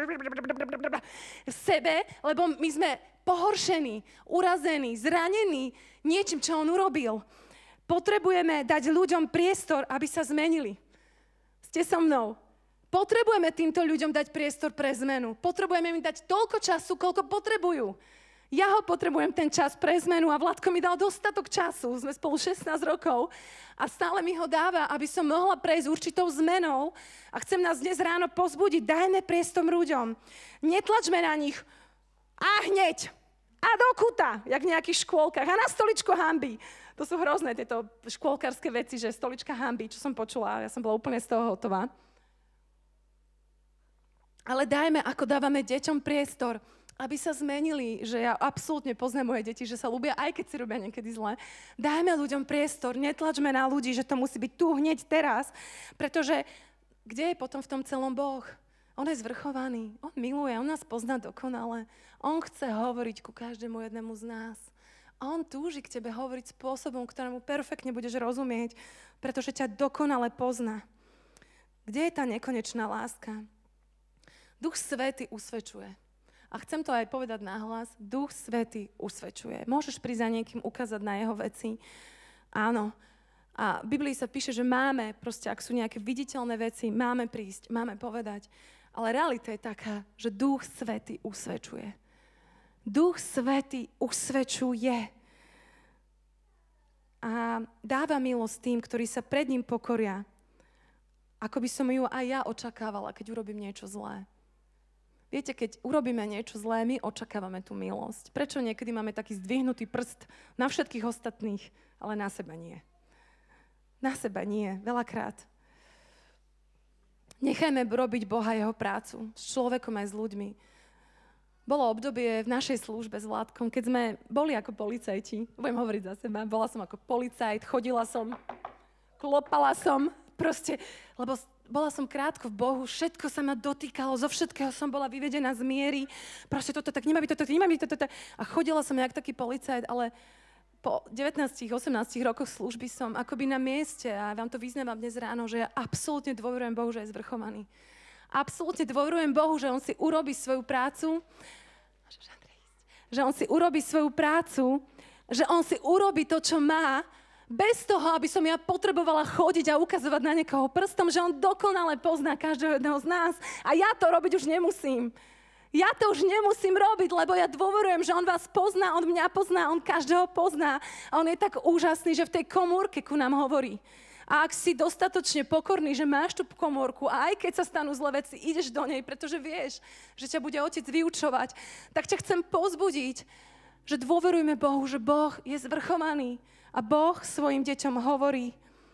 v sebe, lebo my sme pohoršení, urazení, zranení niečím, čo on urobil. Potrebujeme dať ľuďom priestor, aby sa zmenili. Ste so mnou? Potrebujeme týmto ľuďom dať priestor pre zmenu. Potrebujeme im dať toľko času, koľko potrebujú. Ja ho potrebujem ten čas pre zmenu a Vládko mi dal dostatok času. Sme spolu 16 rokov a stále mi ho dáva, aby som mohla prejsť určitou zmenou. A chcem nás dnes ráno pozbudiť. Dajme priestor ľuďom. Netlačme na nich. A hneď. A do kuta, jak v nejakých škôlkach. A na stoličku hanby. To sú hrozné tieto škôlkarské veci, že stolička hanby, čo som počula. Ja som bola úplne z toho hotová. Ale dajme, ako dávame deťom priestor, aby sa zmenili, že ja absolútne poznám moje deti, že sa ľúbia, aj keď si robia niekedy zle. Dajme ľuďom priestor, netlačme na ľudí, že to musí byť tu, hneď, teraz, pretože kde je potom v tom celom Boh? On je zvrchovaný, on miluje, on nás pozná dokonale. On chce hovoriť ku každému jednému z nás. A on túži k tebe hovoriť spôsobom, ktorému perfektne budeš rozumieť, pretože ťa dokonale pozná. Kde je tá nekonečná láska? Duch Svätý usvedčuje. A chcem to aj povedať nahlas, Duch Svätý usvedčuje. Môžeš prísť za niekým, ukázať na jeho veci. Áno. A v Biblii sa píše, že máme, proste ak sú nejaké viditeľné veci, máme prísť, máme povedať. Ale realita je taká, že Duch Svätý usvedčuje. Duch Svätý usvedčuje. A dáva milosť tým, ktorí sa pred ním pokoria. Ako by som ju aj ja očakávala, keď urobím niečo zlé. Viete, keď urobíme niečo zlé, my očakávame tú milosť. Prečo niekedy máme taký zdvihnutý prst na všetkých ostatných, ale na seba nie? Na seba nie, veľakrát. Nechajme robiť Boha jeho prácu s človekom aj s ľuďmi. Bolo obdobie v našej službe s Vládkom, keď sme boli ako policajti. Budem hovoriť za seba. Bola som ako policajt, chodila som, klopala som, proste, lebo bola som krátko v Bohu, všetko sa ma dotýkalo, zo všetkého som bola vyvedená z miery. Proste toto tak nemá byť, toto. A chodila som jak taký policajt, ale po 19-18 rokoch služby som akoby na mieste a vám to vyznávam dnes ráno, že ja absolútne dôverujem Bohu, že je zvrchovaný. Absolútne dôverujem Bohu, že on si urobí svoju prácu, že on si urobí svoju prácu, že on si urobí to, čo má, bez toho, aby som ja potrebovala chodiť a ukazovať na niekoho prstom, že on dokonale pozná každého jedného z nás a ja to robiť už nemusím. Ja to už nemusím robiť, lebo ja dôverujem, že on vás pozná, on mňa pozná, on každého pozná a on je tak úžasný, že v tej komórke ku nám hovorí. A ak si dostatočne pokorný, že máš tú komórku a aj keď sa stanú zlé veci, ideš do nej, pretože vieš, že ťa bude Otec vyučovať, tak ťa chcem povzbudiť, že dôverujme Bohu, že Boh je zvrchovaný a Boh svojim deťom hovorí.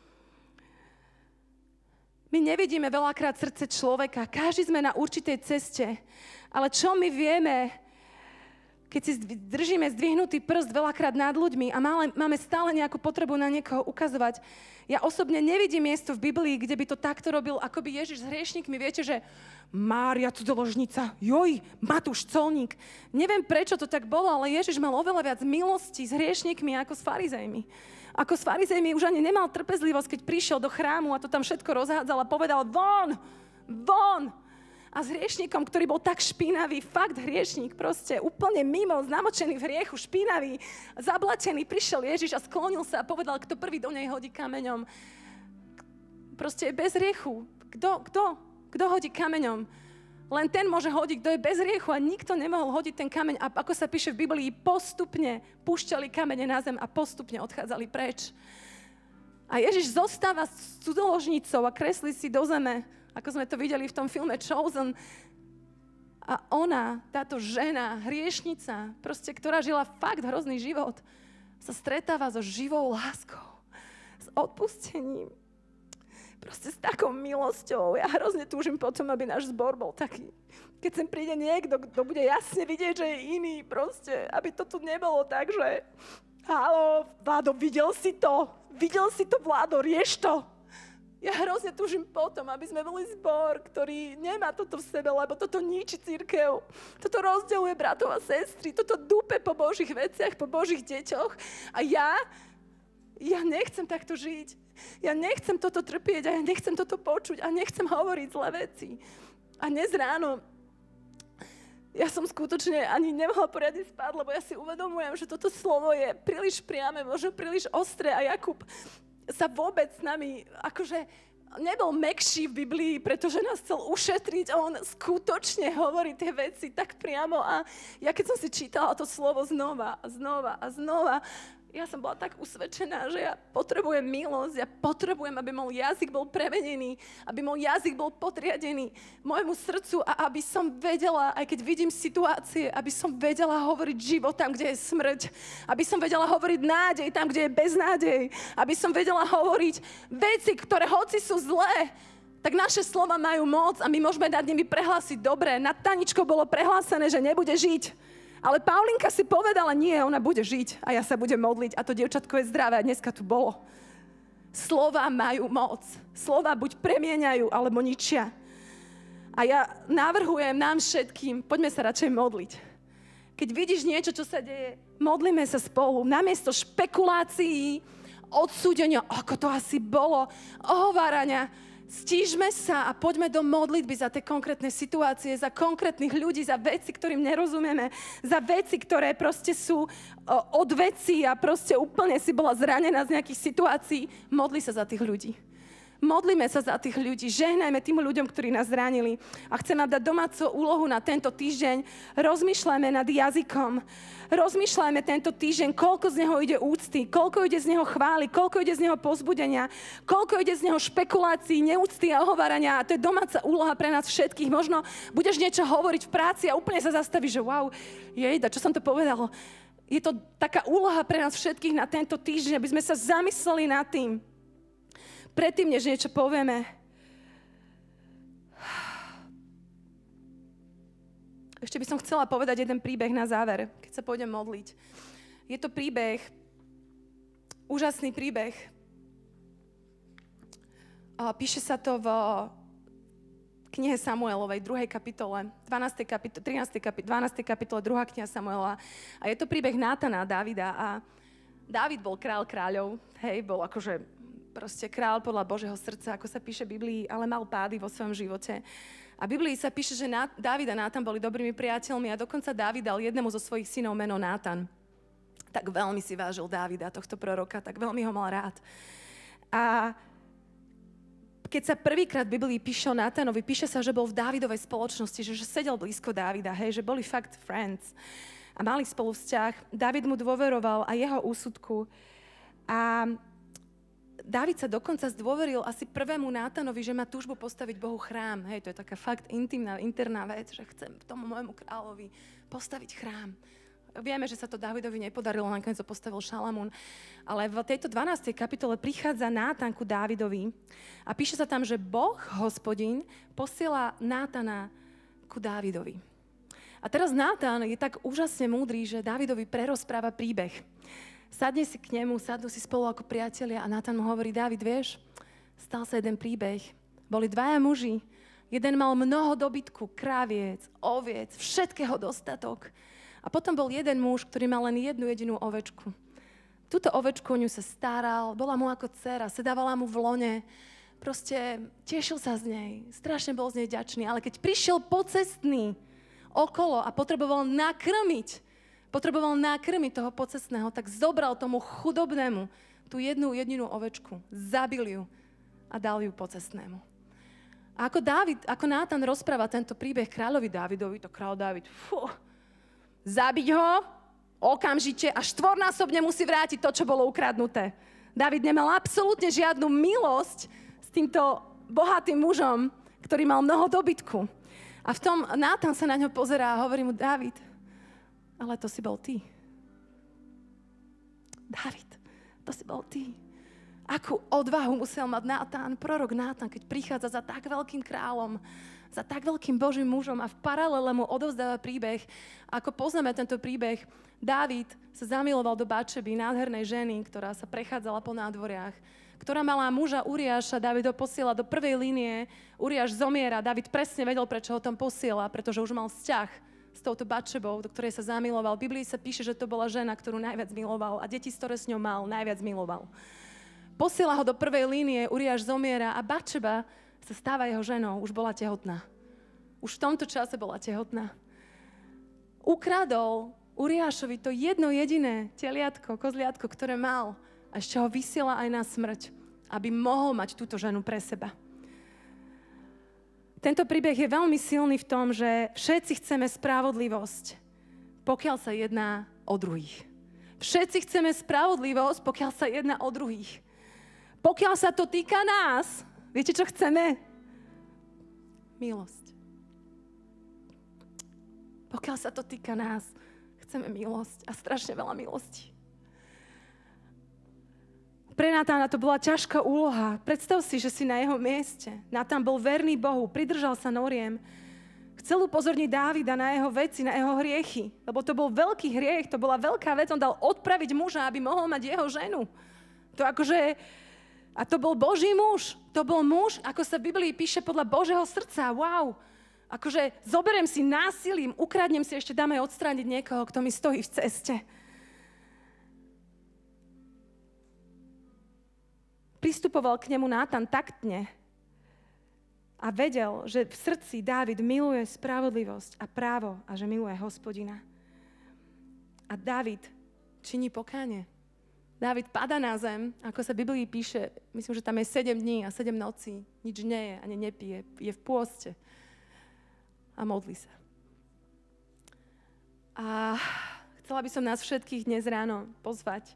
My nevidíme veľakrát srdce človeka, každý sme na určitej ceste, ale čo my vieme, keď si držíme zdvihnutý prst veľakrát nad ľuďmi a máme stále nejakú potrebu na niekoho ukazovať. Ja osobne nevidím miesto v Biblii, kde by to takto robil akoby Ježiš s hriešnikmi. Viete, že Mária cudzoložnica, joj, Matúš colník. Neviem, prečo to tak bolo, ale Ježiš mal oveľa viac milosti s hriešnikmi ako s farizejmi. Ako s farizejmi už ani nemal trpezlivosť, keď prišiel do chrámu a to tam všetko rozhádzal a povedal von, von. A s hriešnikom, ktorý bol tak špinavý, fakt hriešnik, proste úplne mimo, namočený v hriechu, špinavý, zablatený, prišiel Ježiš a sklonil sa a povedal, kto prvý do nej hodí kameňom. Proste je bez hriechu. Kto hodí kameňom? Len ten môže hodiť, kto je bez hriechu a nikto nemohol hodiť ten kameň. A ako sa píše v Biblii, postupne púšťali kamene na zem a postupne odchádzali preč. A Ježiš zostáva s cudzoložnicou a kreslí si do zeme, ako sme to videli v tom filme Chosen. A ona, táto žena, hriešnica, proste, ktorá žila fakt hrozný život, sa stretáva so živou láskou, s odpustením, proste s takou milosťou. Ja hrozne túžim potom, aby náš zbor bol taký. Keď sem príde niekto, kto bude jasne vidieť, že je iný, proste, aby to tu nebolo tak, že haló, Vládo, videl si to, Vládo, rieš to. Ja hrozne túžim potom, aby sme boli zbor, ktorý nemá toto v sebe, lebo toto ničí cirkev. Toto rozdeľuje bratov a sestry, toto dupe po Božích veciach, po Božích deťoch. A ja nechcem takto žiť. Ja nechcem toto trpieť a ja nechcem toto počuť a nechcem hovoriť zlé veci. A dnes ráno ja som skutočne ani nemohla poriadne spať, lebo ja si uvedomujem, že toto slovo je príliš priame, možno príliš ostré a Jakub sa vôbec s nami, akože nebol mäkší v Biblii, pretože nás chcel ušetriť a on skutočne hovorí tie veci tak priamo a ja keď som si čítala to slovo znova a znova, ja som bola tak usvedčená, že ja potrebujem milosť, ja potrebujem, aby môj jazyk bol premenený, aby môj jazyk bol podriadený môjmu srdcu a aby som vedela, aj keď vidím situácie, aby som vedela hovoriť život tam, kde je smrť, aby som vedela hovoriť nádej tam, kde je beznádej, aby som vedela hovoriť veci, ktoré hoci sú zlé, tak naše slova majú moc a my môžeme nad nimi prehlásiť dobre. Nad Taničkou bolo prehlásené, že nebude žiť. Ale Paulinka si povedala, nie, ona bude žiť a ja sa budem modliť a to dievčatko je zdravé a dneska tu bolo. Slova majú moc. Slova buď premieňajú, alebo ničia. A ja navrhujem nám všetkým, poďme sa radšej modliť. Keď vidíš niečo, čo sa deje, modlíme sa spolu. Namiesto špekulácií, odsúdenia, ako to asi bolo, ohovárania, stížme sa a poďme do modlitby za tie konkrétne situácie, za konkrétnych ľudí, za veci, ktorým nerozumieme, za veci, ktoré proste sú od veci a proste úplne si bola zranená z nejakých situácií. Modli sa za tých ľudí. Modlíme sa za tých ľudí, žehnajme tým ľuďom, ktorí nás zranili. A chcem vám dať domácu úlohu na tento týždeň. Rozmýšľajme nad jazykom. Rozmýšľajme tento týždeň, koľko z neho ide úcty, koľko ide z neho chvály, koľko ide z neho povzbudenia, koľko ide z neho špekulácií, neúcty a ohovárania. A to je domáca úloha pre nás všetkých. Možno budeš niečo hovoriť v práci a úplne sa zastavíš, že wow, jejda, čo som to povedal. Je to taká úloha pre nás všetkých na tento týždeň, aby sme sa zamysleli nad tým, predtým, než niečo povieme. Ešte by som chcela povedať jeden príbeh na záver, keď sa pôjdem modliť. Je to príbeh, úžasný príbeh. Píše sa to v knihe Samuelovej, 2. kapitole, 12. kapitole, 2. kniha Samuela. A je to príbeh Nátana, Dávida. A Dávid bol král kráľov, hej, bol akože proste král podľa Božieho srdca, ako sa píše v Biblii, ale mal pády vo svojom živote. A v Biblii sa píše, že Dávid a Nátan boli dobrými priateľmi a dokonca Dávid dal jednému zo svojich synov meno Nátan. Tak veľmi si vážil Dávida, tohto proroka, tak veľmi ho mal rád. A keď sa prvýkrát v Biblii píše o Nátanovi, píše sa, že bol v Dávidovej spoločnosti, že sedel blízko Dávida, hej, že boli fakt friends a mali spolu vzťah. Dávid mu dôveroval a jeho úsudku. A Dávid sa dokonca zdôveril asi prvému Nátanovi, že má túžbu postaviť Bohu chrám. Hej, to je taká fakt intimná, interná vec, že chcem tomu môjmu kráľovi postaviť chrám. Vieme, že sa to Dávidovi nepodarilo, nakoniec to postavil Šalamún. Ale v tejto 12. kapitole prichádza Nátan ku Dávidovi a píše sa tam, že Boh, Hospodin, posiela Nátana ku Dávidovi. A teraz Nátan je tak úžasne múdry, že Dávidovi prerozpráva príbeh. Sadne si k nemu, sadnú si spolu ako priatelia a Nátan mu hovorí, Dávid, vieš, stal sa jeden príbeh. Boli dvaja muži, jeden mal mnoho dobytku, kráviec, oviec, všetkého dostatok. A potom bol jeden muž, ktorý mal len jednu jedinú ovečku. Túto ovečku, o ňu sa staral, bola mu ako dcera, sedávala mu v lone, proste tešil sa z nej, strašne bol z nej vďačný, ale keď prišiel pocestný okolo a potreboval nakrmiť toho pocestného, tak zobral tomu chudobnému tú jednu jedinú ovečku, zabil ju a dal ju pocestnému. A ako Nátan rozpráva tento príbeh kráľovi Dávidovi, to kráľ Dávid, zabiť ho okamžite a štvornásobne musí vrátiť to, čo bolo ukradnuté. Dávid nemal absolútne žiadnu milosť s týmto bohatým mužom, ktorý mal mnoho dobytku. A v tom Nátan sa na ňo pozerá a hovorí mu, Dávid, ale to si bol ty. Dávid, to si bol ty. Akú odvahu musel mať Nátan, prorok Nátan, keď prichádza za tak veľkým kráľom, za tak veľkým Božím mužom a v paralele mu odovzdáva príbeh. Ako poznáme tento príbeh, Dávid sa zamiloval do Batšeby, nádhernej ženy, ktorá sa prechádzala po nádvoriach, ktorá mala muža Uriáša, Dávid ho posiela do prvej línie, Uriáš zomiera, Dávid presne vedel, prečo ho tam posiela, pretože už mal vzťah s touto Batšebou, do ktorej sa zamiloval. V Biblii sa píše, že to bola žena, ktorú najviac miloval a deti, ktoré s ňou mal, najviac miloval. Posiela ho do prvej línie, Uriáš zomiera a Batšeba sa stáva jeho ženou, už bola tehotná. Už v tomto čase bola tehotná. Ukradol Uriášovi to jedno jediné teliatko, kozliatko, ktoré mal a ešte ho vysiela aj na smrť, aby mohol mať túto ženu pre seba. Tento príbeh je veľmi silný v tom, že všetci chceme spravodlivosť, pokiaľ sa jedná o druhých. Všetci chceme spravodlivosť, pokiaľ sa jedná o druhých. Pokiaľ sa to týka nás, viete, čo chceme? Milosť. Pokiaľ sa to týka nás, chceme milosť a strašne veľa milosti. Pre Nátána to bola ťažká úloha. Predstav si, že si na jeho mieste. Nátán bol verný Bohu, pridržal sa noriem. Chcel upozorniť Dávida na jeho veci, na jeho hriechy. Lebo to bol veľký hriech, to bola veľká vec. On dal odpraviť muža, aby mohol mať jeho ženu. A to bol Boží muž. To bol muž, ako sa v Biblii píše, podľa Božieho srdca. Wow. Akože zoberiem si násilím, ukradnem si, ešte dám aj odstrániť niekoho, kto mi stojí v ceste. Pristupoval k nemu Nátan taktne a vedel, že v srdci Dávid miluje spravodlivosť a právo a že miluje Hospodina. A Dávid činí pokánie. Dávid padá na zem, ako sa v Biblii píše, myslím, že tam je 7 dní a 7 nocí, nič nie je, ani nepije, je v pôste a modlí sa. A chcela by som nás všetkých dnes ráno pozvať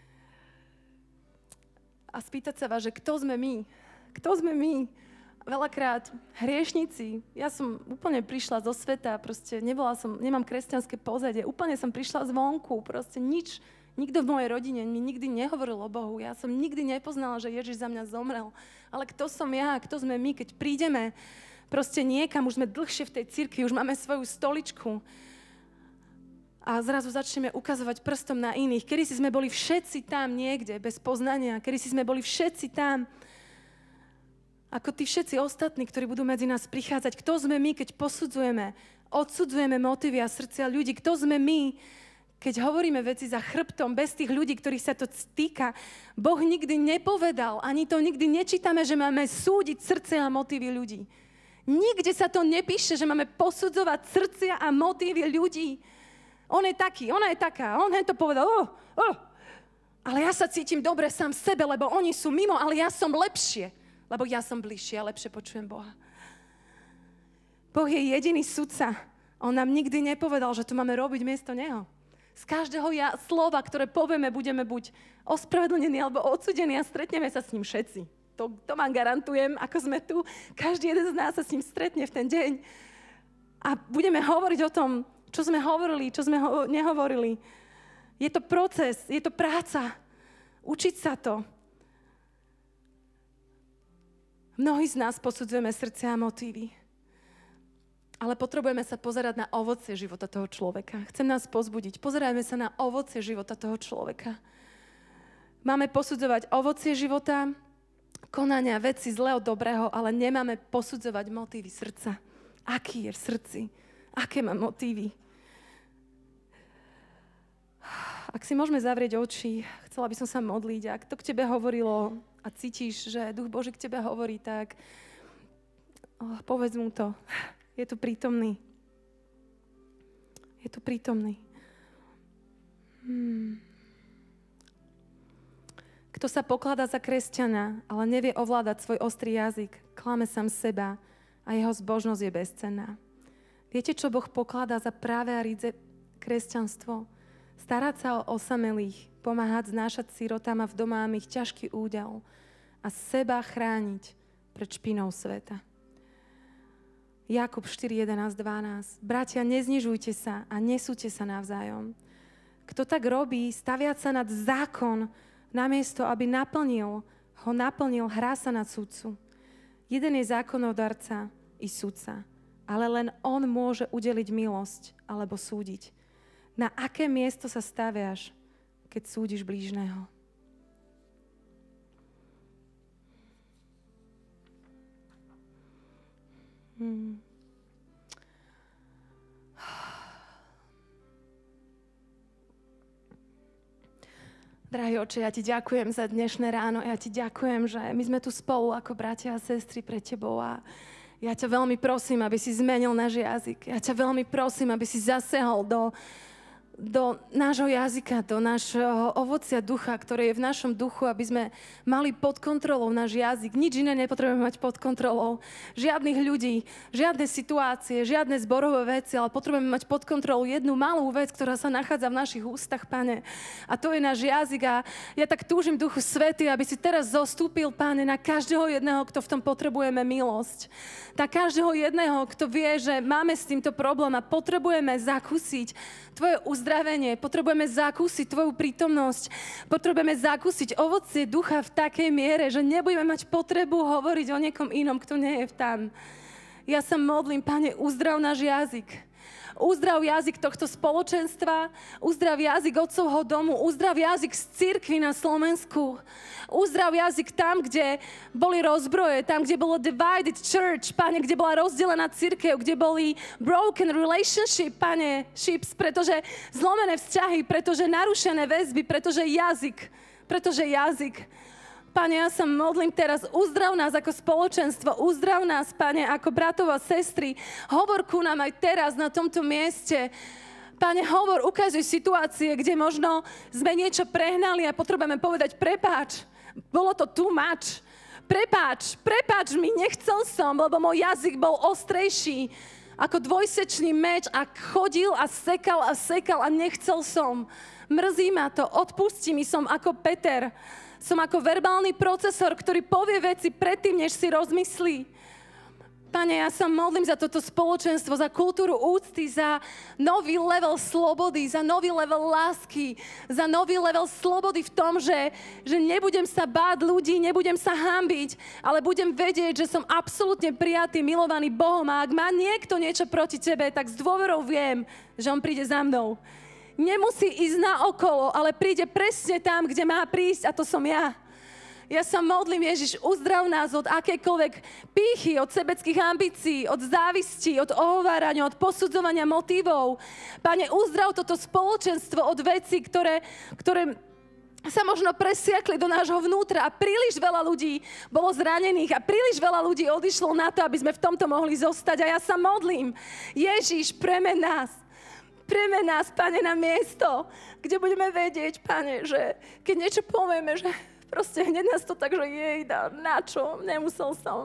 a spýtať sa vás, že kto sme my? Kto sme my? Veľakrát hriešnici. Ja som úplne prišla zo sveta, proste nemám kresťanské pozadie, úplne som prišla zvonku, proste nikto v mojej rodine mi nikdy nehovoril o Bohu. Ja som nikdy nepoznala, že Ježiš za mňa zomrel. Ale kto som ja? Kto sme my, keď prídeme proste niekam, už sme dlhšie v tej cirkvi, už máme svoju stoličku a zrazu začneme ukazovať prstom na iných. Kedy si sme boli všetci tam niekde, bez poznania, kedy si sme boli všetci tam, ako tí všetci ostatní, ktorí budú medzi nás prichádzať. Kto sme my, keď posudzujeme, odsudzujeme motívy a srdcia ľudí? Kto sme my, keď hovoríme veci za chrbtom, bez tých ľudí, ktorých sa to týka? Boh nikdy nepovedal, ani to nikdy nečítame, že máme súdiť srdcia a motívy ľudí. Nikde sa to nepíše, že máme posudzovať srdcia a motívy ľudí. On je taký, ona je taká, on to povedal, ale ja sa cítim dobre sám v sebe, lebo oni sú mimo, ale ja som lepšie, lebo ja som bližšie a lepšie počujem Boha. Boh je jediný sudca. On nám nikdy nepovedal, že to máme robiť miesto Neho. Z každého slova, ktoré povieme, budeme buď ospravedlnení alebo odsúdení a stretneme sa s ním všetci. To vám garantujem, ako sme tu. Každý jeden z nás sa s ním stretne v ten deň. A budeme hovoriť o tom, čo sme hovorili, čo sme nehovorili. Je to proces, je to práca. Učiť sa to. Mnohí z nás posudzujeme srdcia a motívy. Ale potrebujeme sa pozerať na ovocie života toho človeka. Chcem nás pozbudiť. Pozerajme sa na ovocie života toho človeka. Máme posudzovať ovocie života, konania, veci zlého, dobrého, ale nemáme posudzovať motívy srdca. Aký je v srdci? Aké má motívy? Ak si môžeme zavrieť oči, chcela by som sa modliť. Ak to k tebe hovorilo a cítiš, že Duch Boží k tebe hovorí, tak povedz mu to. Je tu prítomný. Je tu prítomný. Kto sa pokladá za kresťana, ale nevie ovládať svoj ostrý jazyk, klame sám seba a jeho zbožnosť je bezcenná. Viete, čo Boh pokladá za práve a rídze kresťanstvo? Starať sa o osamelých, pomáhať znášať sirotám a vdomám ich ťažký údel a seba chrániť pred špinou sveta. Jakub 4, 11, 12. Bratia, neznižujte sa a nesúďte sa navzájom. Kto tak robí, staviať sa nad zákon, namiesto, aby naplnil, hrá sa na sudcu. Jeden je zákonodarca i sudca, ale len on môže udeliť milosť alebo súdiť. Na aké miesto sa staviaš, keď súdiš blížneho? Drahý Oče, ja ti ďakujem za dnešné ráno. Ja ti ďakujem, že my sme tu spolu ako bratia a sestry pre tebou a ja ťa veľmi prosím, aby si zmenil náš jazyk. Ja ťa veľmi prosím, aby si zasehol do nášho jazyka, do nášho ovocia ducha, ktoré je v našom duchu, aby sme mali pod kontrolou náš jazyk. Nič iné nepotrebujeme mať pod kontrolou. Žiadnych ľudí, žiadne situácie, žiadne zborové veci, ale potrebujeme mať pod kontrolou jednu malú vec, ktorá sa nachádza v našich ústach, Pane. A to je náš jazyk. A ja tak túžim, Duchu Svätý, aby si teraz zostúpil, Pane, na každého jedného, kto v tom potrebujeme milosť. Na každého jedného, kto vie, že máme s týmto problém a potrebujeme zakúsiť Tvoje uzdravenie, potrebujeme zakúsiť Tvoju prítomnosť, potrebujeme zakúsiť ovocie ducha v takej miere, že nebudeme mať potrebu hovoriť o niekom inom, kto nie je tam. Ja sa modlím, Pane, uzdrav náš jazyk. Uzdrav jazyk tohto spoločenstva, uzdrav jazyk Otcovho domu, uzdrav jazyk z cirkvi na Slovensku, uzdrav jazyk tam, kde boli rozbroje, tam, kde bolo divided church, Pane, kde bola rozdelená cirkev, kde boli broken relationship, Pane, ships, pretože zlomené vzťahy, pretože narušené väzby, pretože jazyk. Pane, ja sa modlím teraz, uzdrav nás ako spoločenstvo, uzdrav nás, Pane, ako bratov a sestry. Hovor ku nám aj teraz na tomto mieste. Pane, hovor, ukazuj situácie, kde možno sme niečo prehnali a potrebujeme povedať prepáč. Bolo to too much. Prepáč mi, nechcel som, lebo môj jazyk bol ostrejší ako dvojsečný meč a chodil a sekal a nechcel som. Mrzí ma to, odpusti mi, som ako Peter. Som ako verbálny procesor, ktorý povie veci predtým, než si rozmyslí. Pane, ja sa modlím za toto spoločenstvo, za kultúru úcty, za nový level slobody, za nový level lásky, za nový level slobody v tom, že nebudem sa báť ľudí, nebudem sa hanbiť, ale budem vedieť, že som absolútne prijatý, milovaný Bohom a ak má niekto niečo proti tebe, tak s dôverou viem, že on príde za mnou. Nemusí ísť na okolo, ale príde presne tam, kde má prísť a to som ja. Ja sa modlím, Ježiš, uzdrav nás od akejkoľvek pýchy, od sebeckých ambícií, od závisti, od ohovárania, od posudzovania motívov. Pane, uzdrav toto spoločenstvo od vecí, ktoré sa možno presiakli do nášho vnútra a príliš veľa ľudí bolo zranených a príliš veľa ľudí odišlo na to, aby sme v tomto mohli zostať. A ja sa modlím, Ježiš, premen nás, Pane, na miesto, kde budeme vedieť, Pane, že keď niečo povieme, že proste hneď nás to tak, že na čo, nemusel som.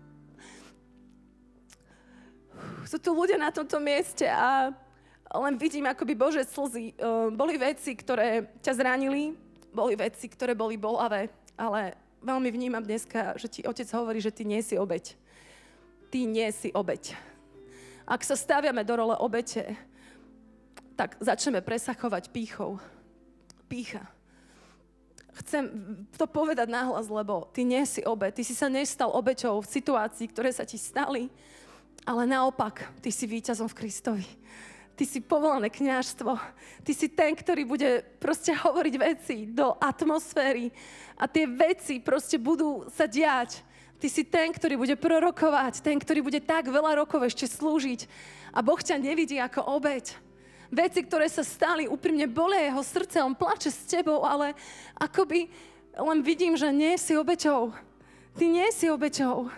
Sú tu ľudia na tomto mieste a len vidím akoby Božie slzy. Boli veci, ktoré ťa zranili, boli veci, ktoré boli bolavé, ale veľmi vnímam dneska, že ti Otec hovorí, že ty nie si obeť. Ty nie si obeť. Ak sa staviame do role obete, tak začneme presachovať pýchou. Pýcha. Chcem to povedať nahlas, lebo ty nie si obeť. Ty si sa nestal obeťou v situácii, ktoré sa ti stali, ale naopak, ty si víťazom v Kristovi. Ty si povolané kňažstvo. Ty si ten, ktorý bude proste hovoriť veci do atmosféry a tie veci proste budú sa diať. Ty si ten, ktorý bude prorokovať, ten, ktorý bude tak veľa rokov ešte slúžiť a Boh ťa nevidí ako obeť. Veci, ktoré sa stali, úprimne bolia jeho srdce, on plače s tebou, ale akoby len vidím, že nie si obeťou. Ty nie si obeťou.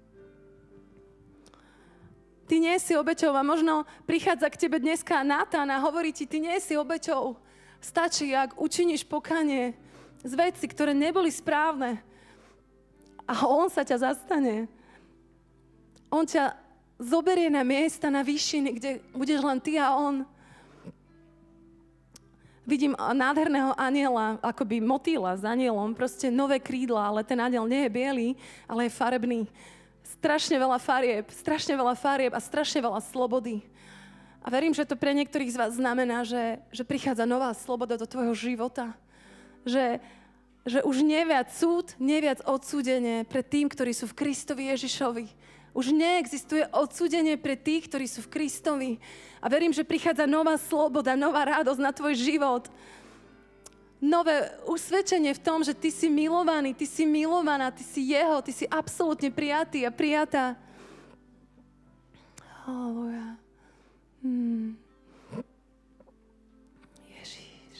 Ty nie si obeťou a možno prichádza k tebe dneska Nátan a hovorí ti, ty nie si obeťou. Stačí, ak učiníš pokánie z veci, ktoré neboli správne a on sa ťa zastane. On ťa zoberie na miesta, na výšiny, kde budeš len ty a on. Vidím nádherného anjela, akoby motýla s anjelom, proste nové krídla, ale ten anjel nie je biely, ale je farebný. Strašne veľa farieb a strašne veľa slobody. A verím, že to pre niektorých z vás znamená, že prichádza nová sloboda do tvojho života. Že už nie viac súd, nie viac odsúdenie pre tým, ktorí sú v Kristovi Ježišovi. Už neexistuje odsúdenie pre tých, ktorí sú v Kristovi. A verím, že prichádza nová sloboda, nová radosť na tvoj život. Nové usvedčenie v tom, že ty si milovaný, ty si milovaná, ty si jeho, ty si absolútne prijatý a prijatá. Halleluja. Ježiš.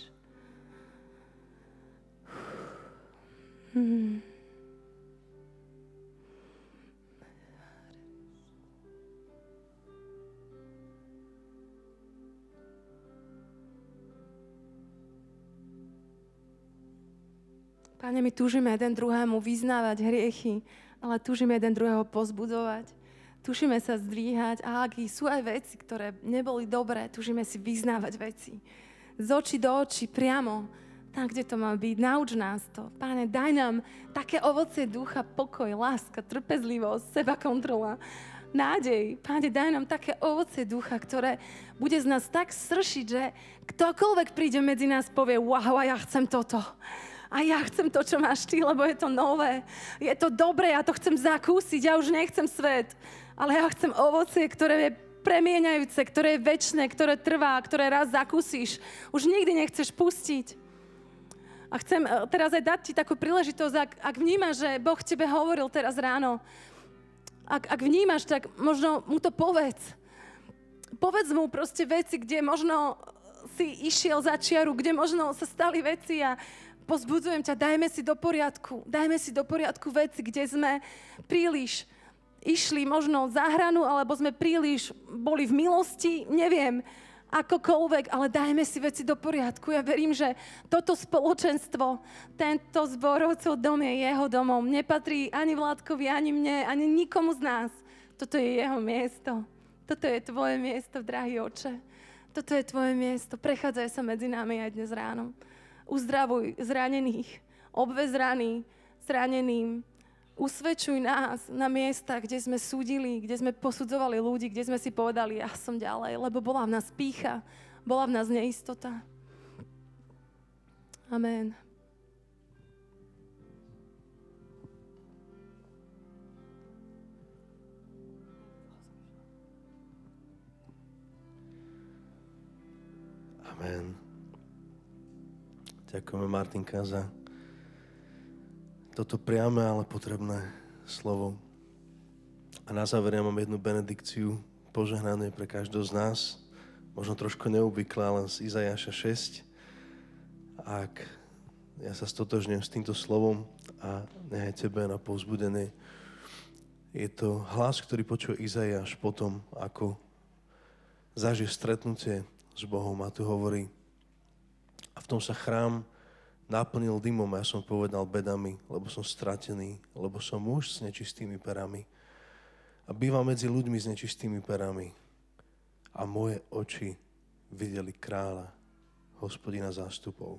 Pane, my túžime jeden druhému vyznávať hriechy, ale túžime jeden druhého pozbudzovať. Túžime sa zdvíhať a ak sú aj veci, ktoré neboli dobré, túžime si vyznávať veci. Z očí do očí, priamo, tam, kde to má byť. Nauč nás to. Pane, daj nám také ovocie ducha, pokoj, láska, trpezlivosť, sebakontrola, nádej. Pane, daj nám také ovocie ducha, ktoré bude z nás tak sršiť, že ktokoľvek príde medzi nás, povie, wow, a ja chcem toto. A ja chcem to, čo máš ty, lebo je to nové. Je to dobré, ja to chcem zakúsiť, ja už nechcem svet. Ale ja chcem ovocie, ktoré je premieňajúce, ktoré je večné, ktoré trvá, ktoré raz zakúsiš. Už nikdy nechceš pustiť. A chcem teraz aj dať ti takú príležitosť, ak vnímaš, že Boh tebe hovoril teraz ráno, ak vnímaš, tak možno mu to povedz. Povedz mu proste veci, kde možno si išiel za čiaru, kde možno sa stali veci a pozbudzujem ťa, dajme si do poriadku veci, kde sme príliš išli možno za hranu, alebo sme príliš boli v milosti, neviem, akokoľvek, ale dajme si veci do poriadku. Ja verím, že toto spoločenstvo, tento zborovcov dom je jeho domom. Nepatrí ani Vládkovi, ani mne, ani nikomu z nás. Toto je jeho miesto. Toto je tvoje miesto, drahý oče. Toto je tvoje miesto. Prechádzaj sa medzi nami aj dnes ráno. Uzdravuj zranených, obvez rany zraneným, Usvedčuj nás na miesta, kde sme súdili, kde sme posudzovali ľudí, kde sme si povedali, ja som ďalej, lebo bola v nás pýcha, bola v nás neistota. Amen. Amen. Ďakujeme, Martinka, za toto priame, ale potrebné slovo. A na záver ja mám jednu benedikciu, požehnanie pre každého z nás, možno trošku neobvyklé, ale z Izajaša 6. Ak ja sa stotožňujem s týmto slovom a nechaj tebe na povzbudenie. Je to hlas, ktorý počuje Izajaš potom, ako zažije stretnutie s Bohom a tu hovorí: a v tom sa chrám naplnil dymom a ja som povedal bedami, lebo som stratený, lebo som muž s nečistými perami a bývam medzi ľuďmi s nečistými perami a moje oči videli kráľa, Hospodina zástupov.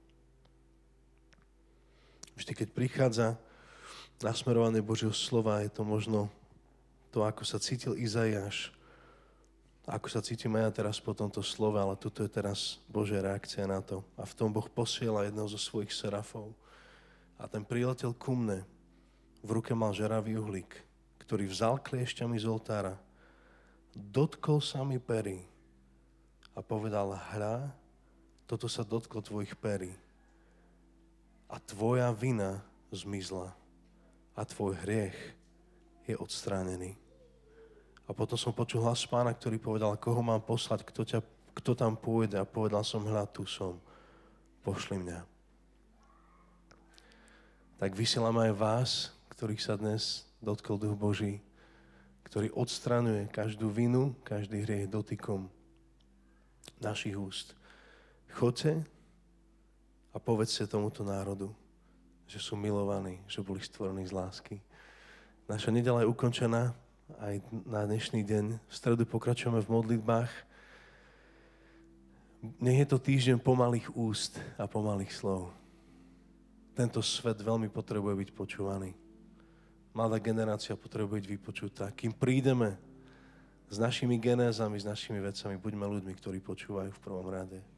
Vždy, keď prichádza nasmerovanie Božieho slova, je to možno to, ako sa cítil Izajáš, ako sa cítim ja teraz po tomto slove, ale toto je teraz Božia reakcia na to. A v tom Boh posiela jedného zo svojich serafov. A ten priletel ku mne, v ruke mal žeravý uhlík, ktorý vzal kliešťami z oltára, dotkol sa mi pery a povedal: hľa, toto sa dotklo tvojich perí a tvoja vina zmizla a tvoj hriech je odstránený. A potom som počul hlas Pána, ktorý povedal: koho mám poslať, kto tam pôjde? A povedal som: hľa, tu som, pošli mňa. Tak vysielame aj vás, ktorých sa dnes dotkol Duch Boží, ktorý odstraňuje každú vinu, každý hriech dotykom našich úst. Choďte a povedzte tomuto národu, že sú milovaní, že boli stvorení z lásky. Naša nedeľa je ukončená. Aj na dnešný deň. V stredu pokračujeme v modlitbách. Nech je to týždeň pomalých úst a pomalých slov. Tento svet veľmi potrebuje byť počúvaný. Mladá generácia potrebuje byť vypočutá. Kým prídeme s našimi genézami, s našimi vecami, buďme ľuďmi, ktorí počúvajú v prvom rade.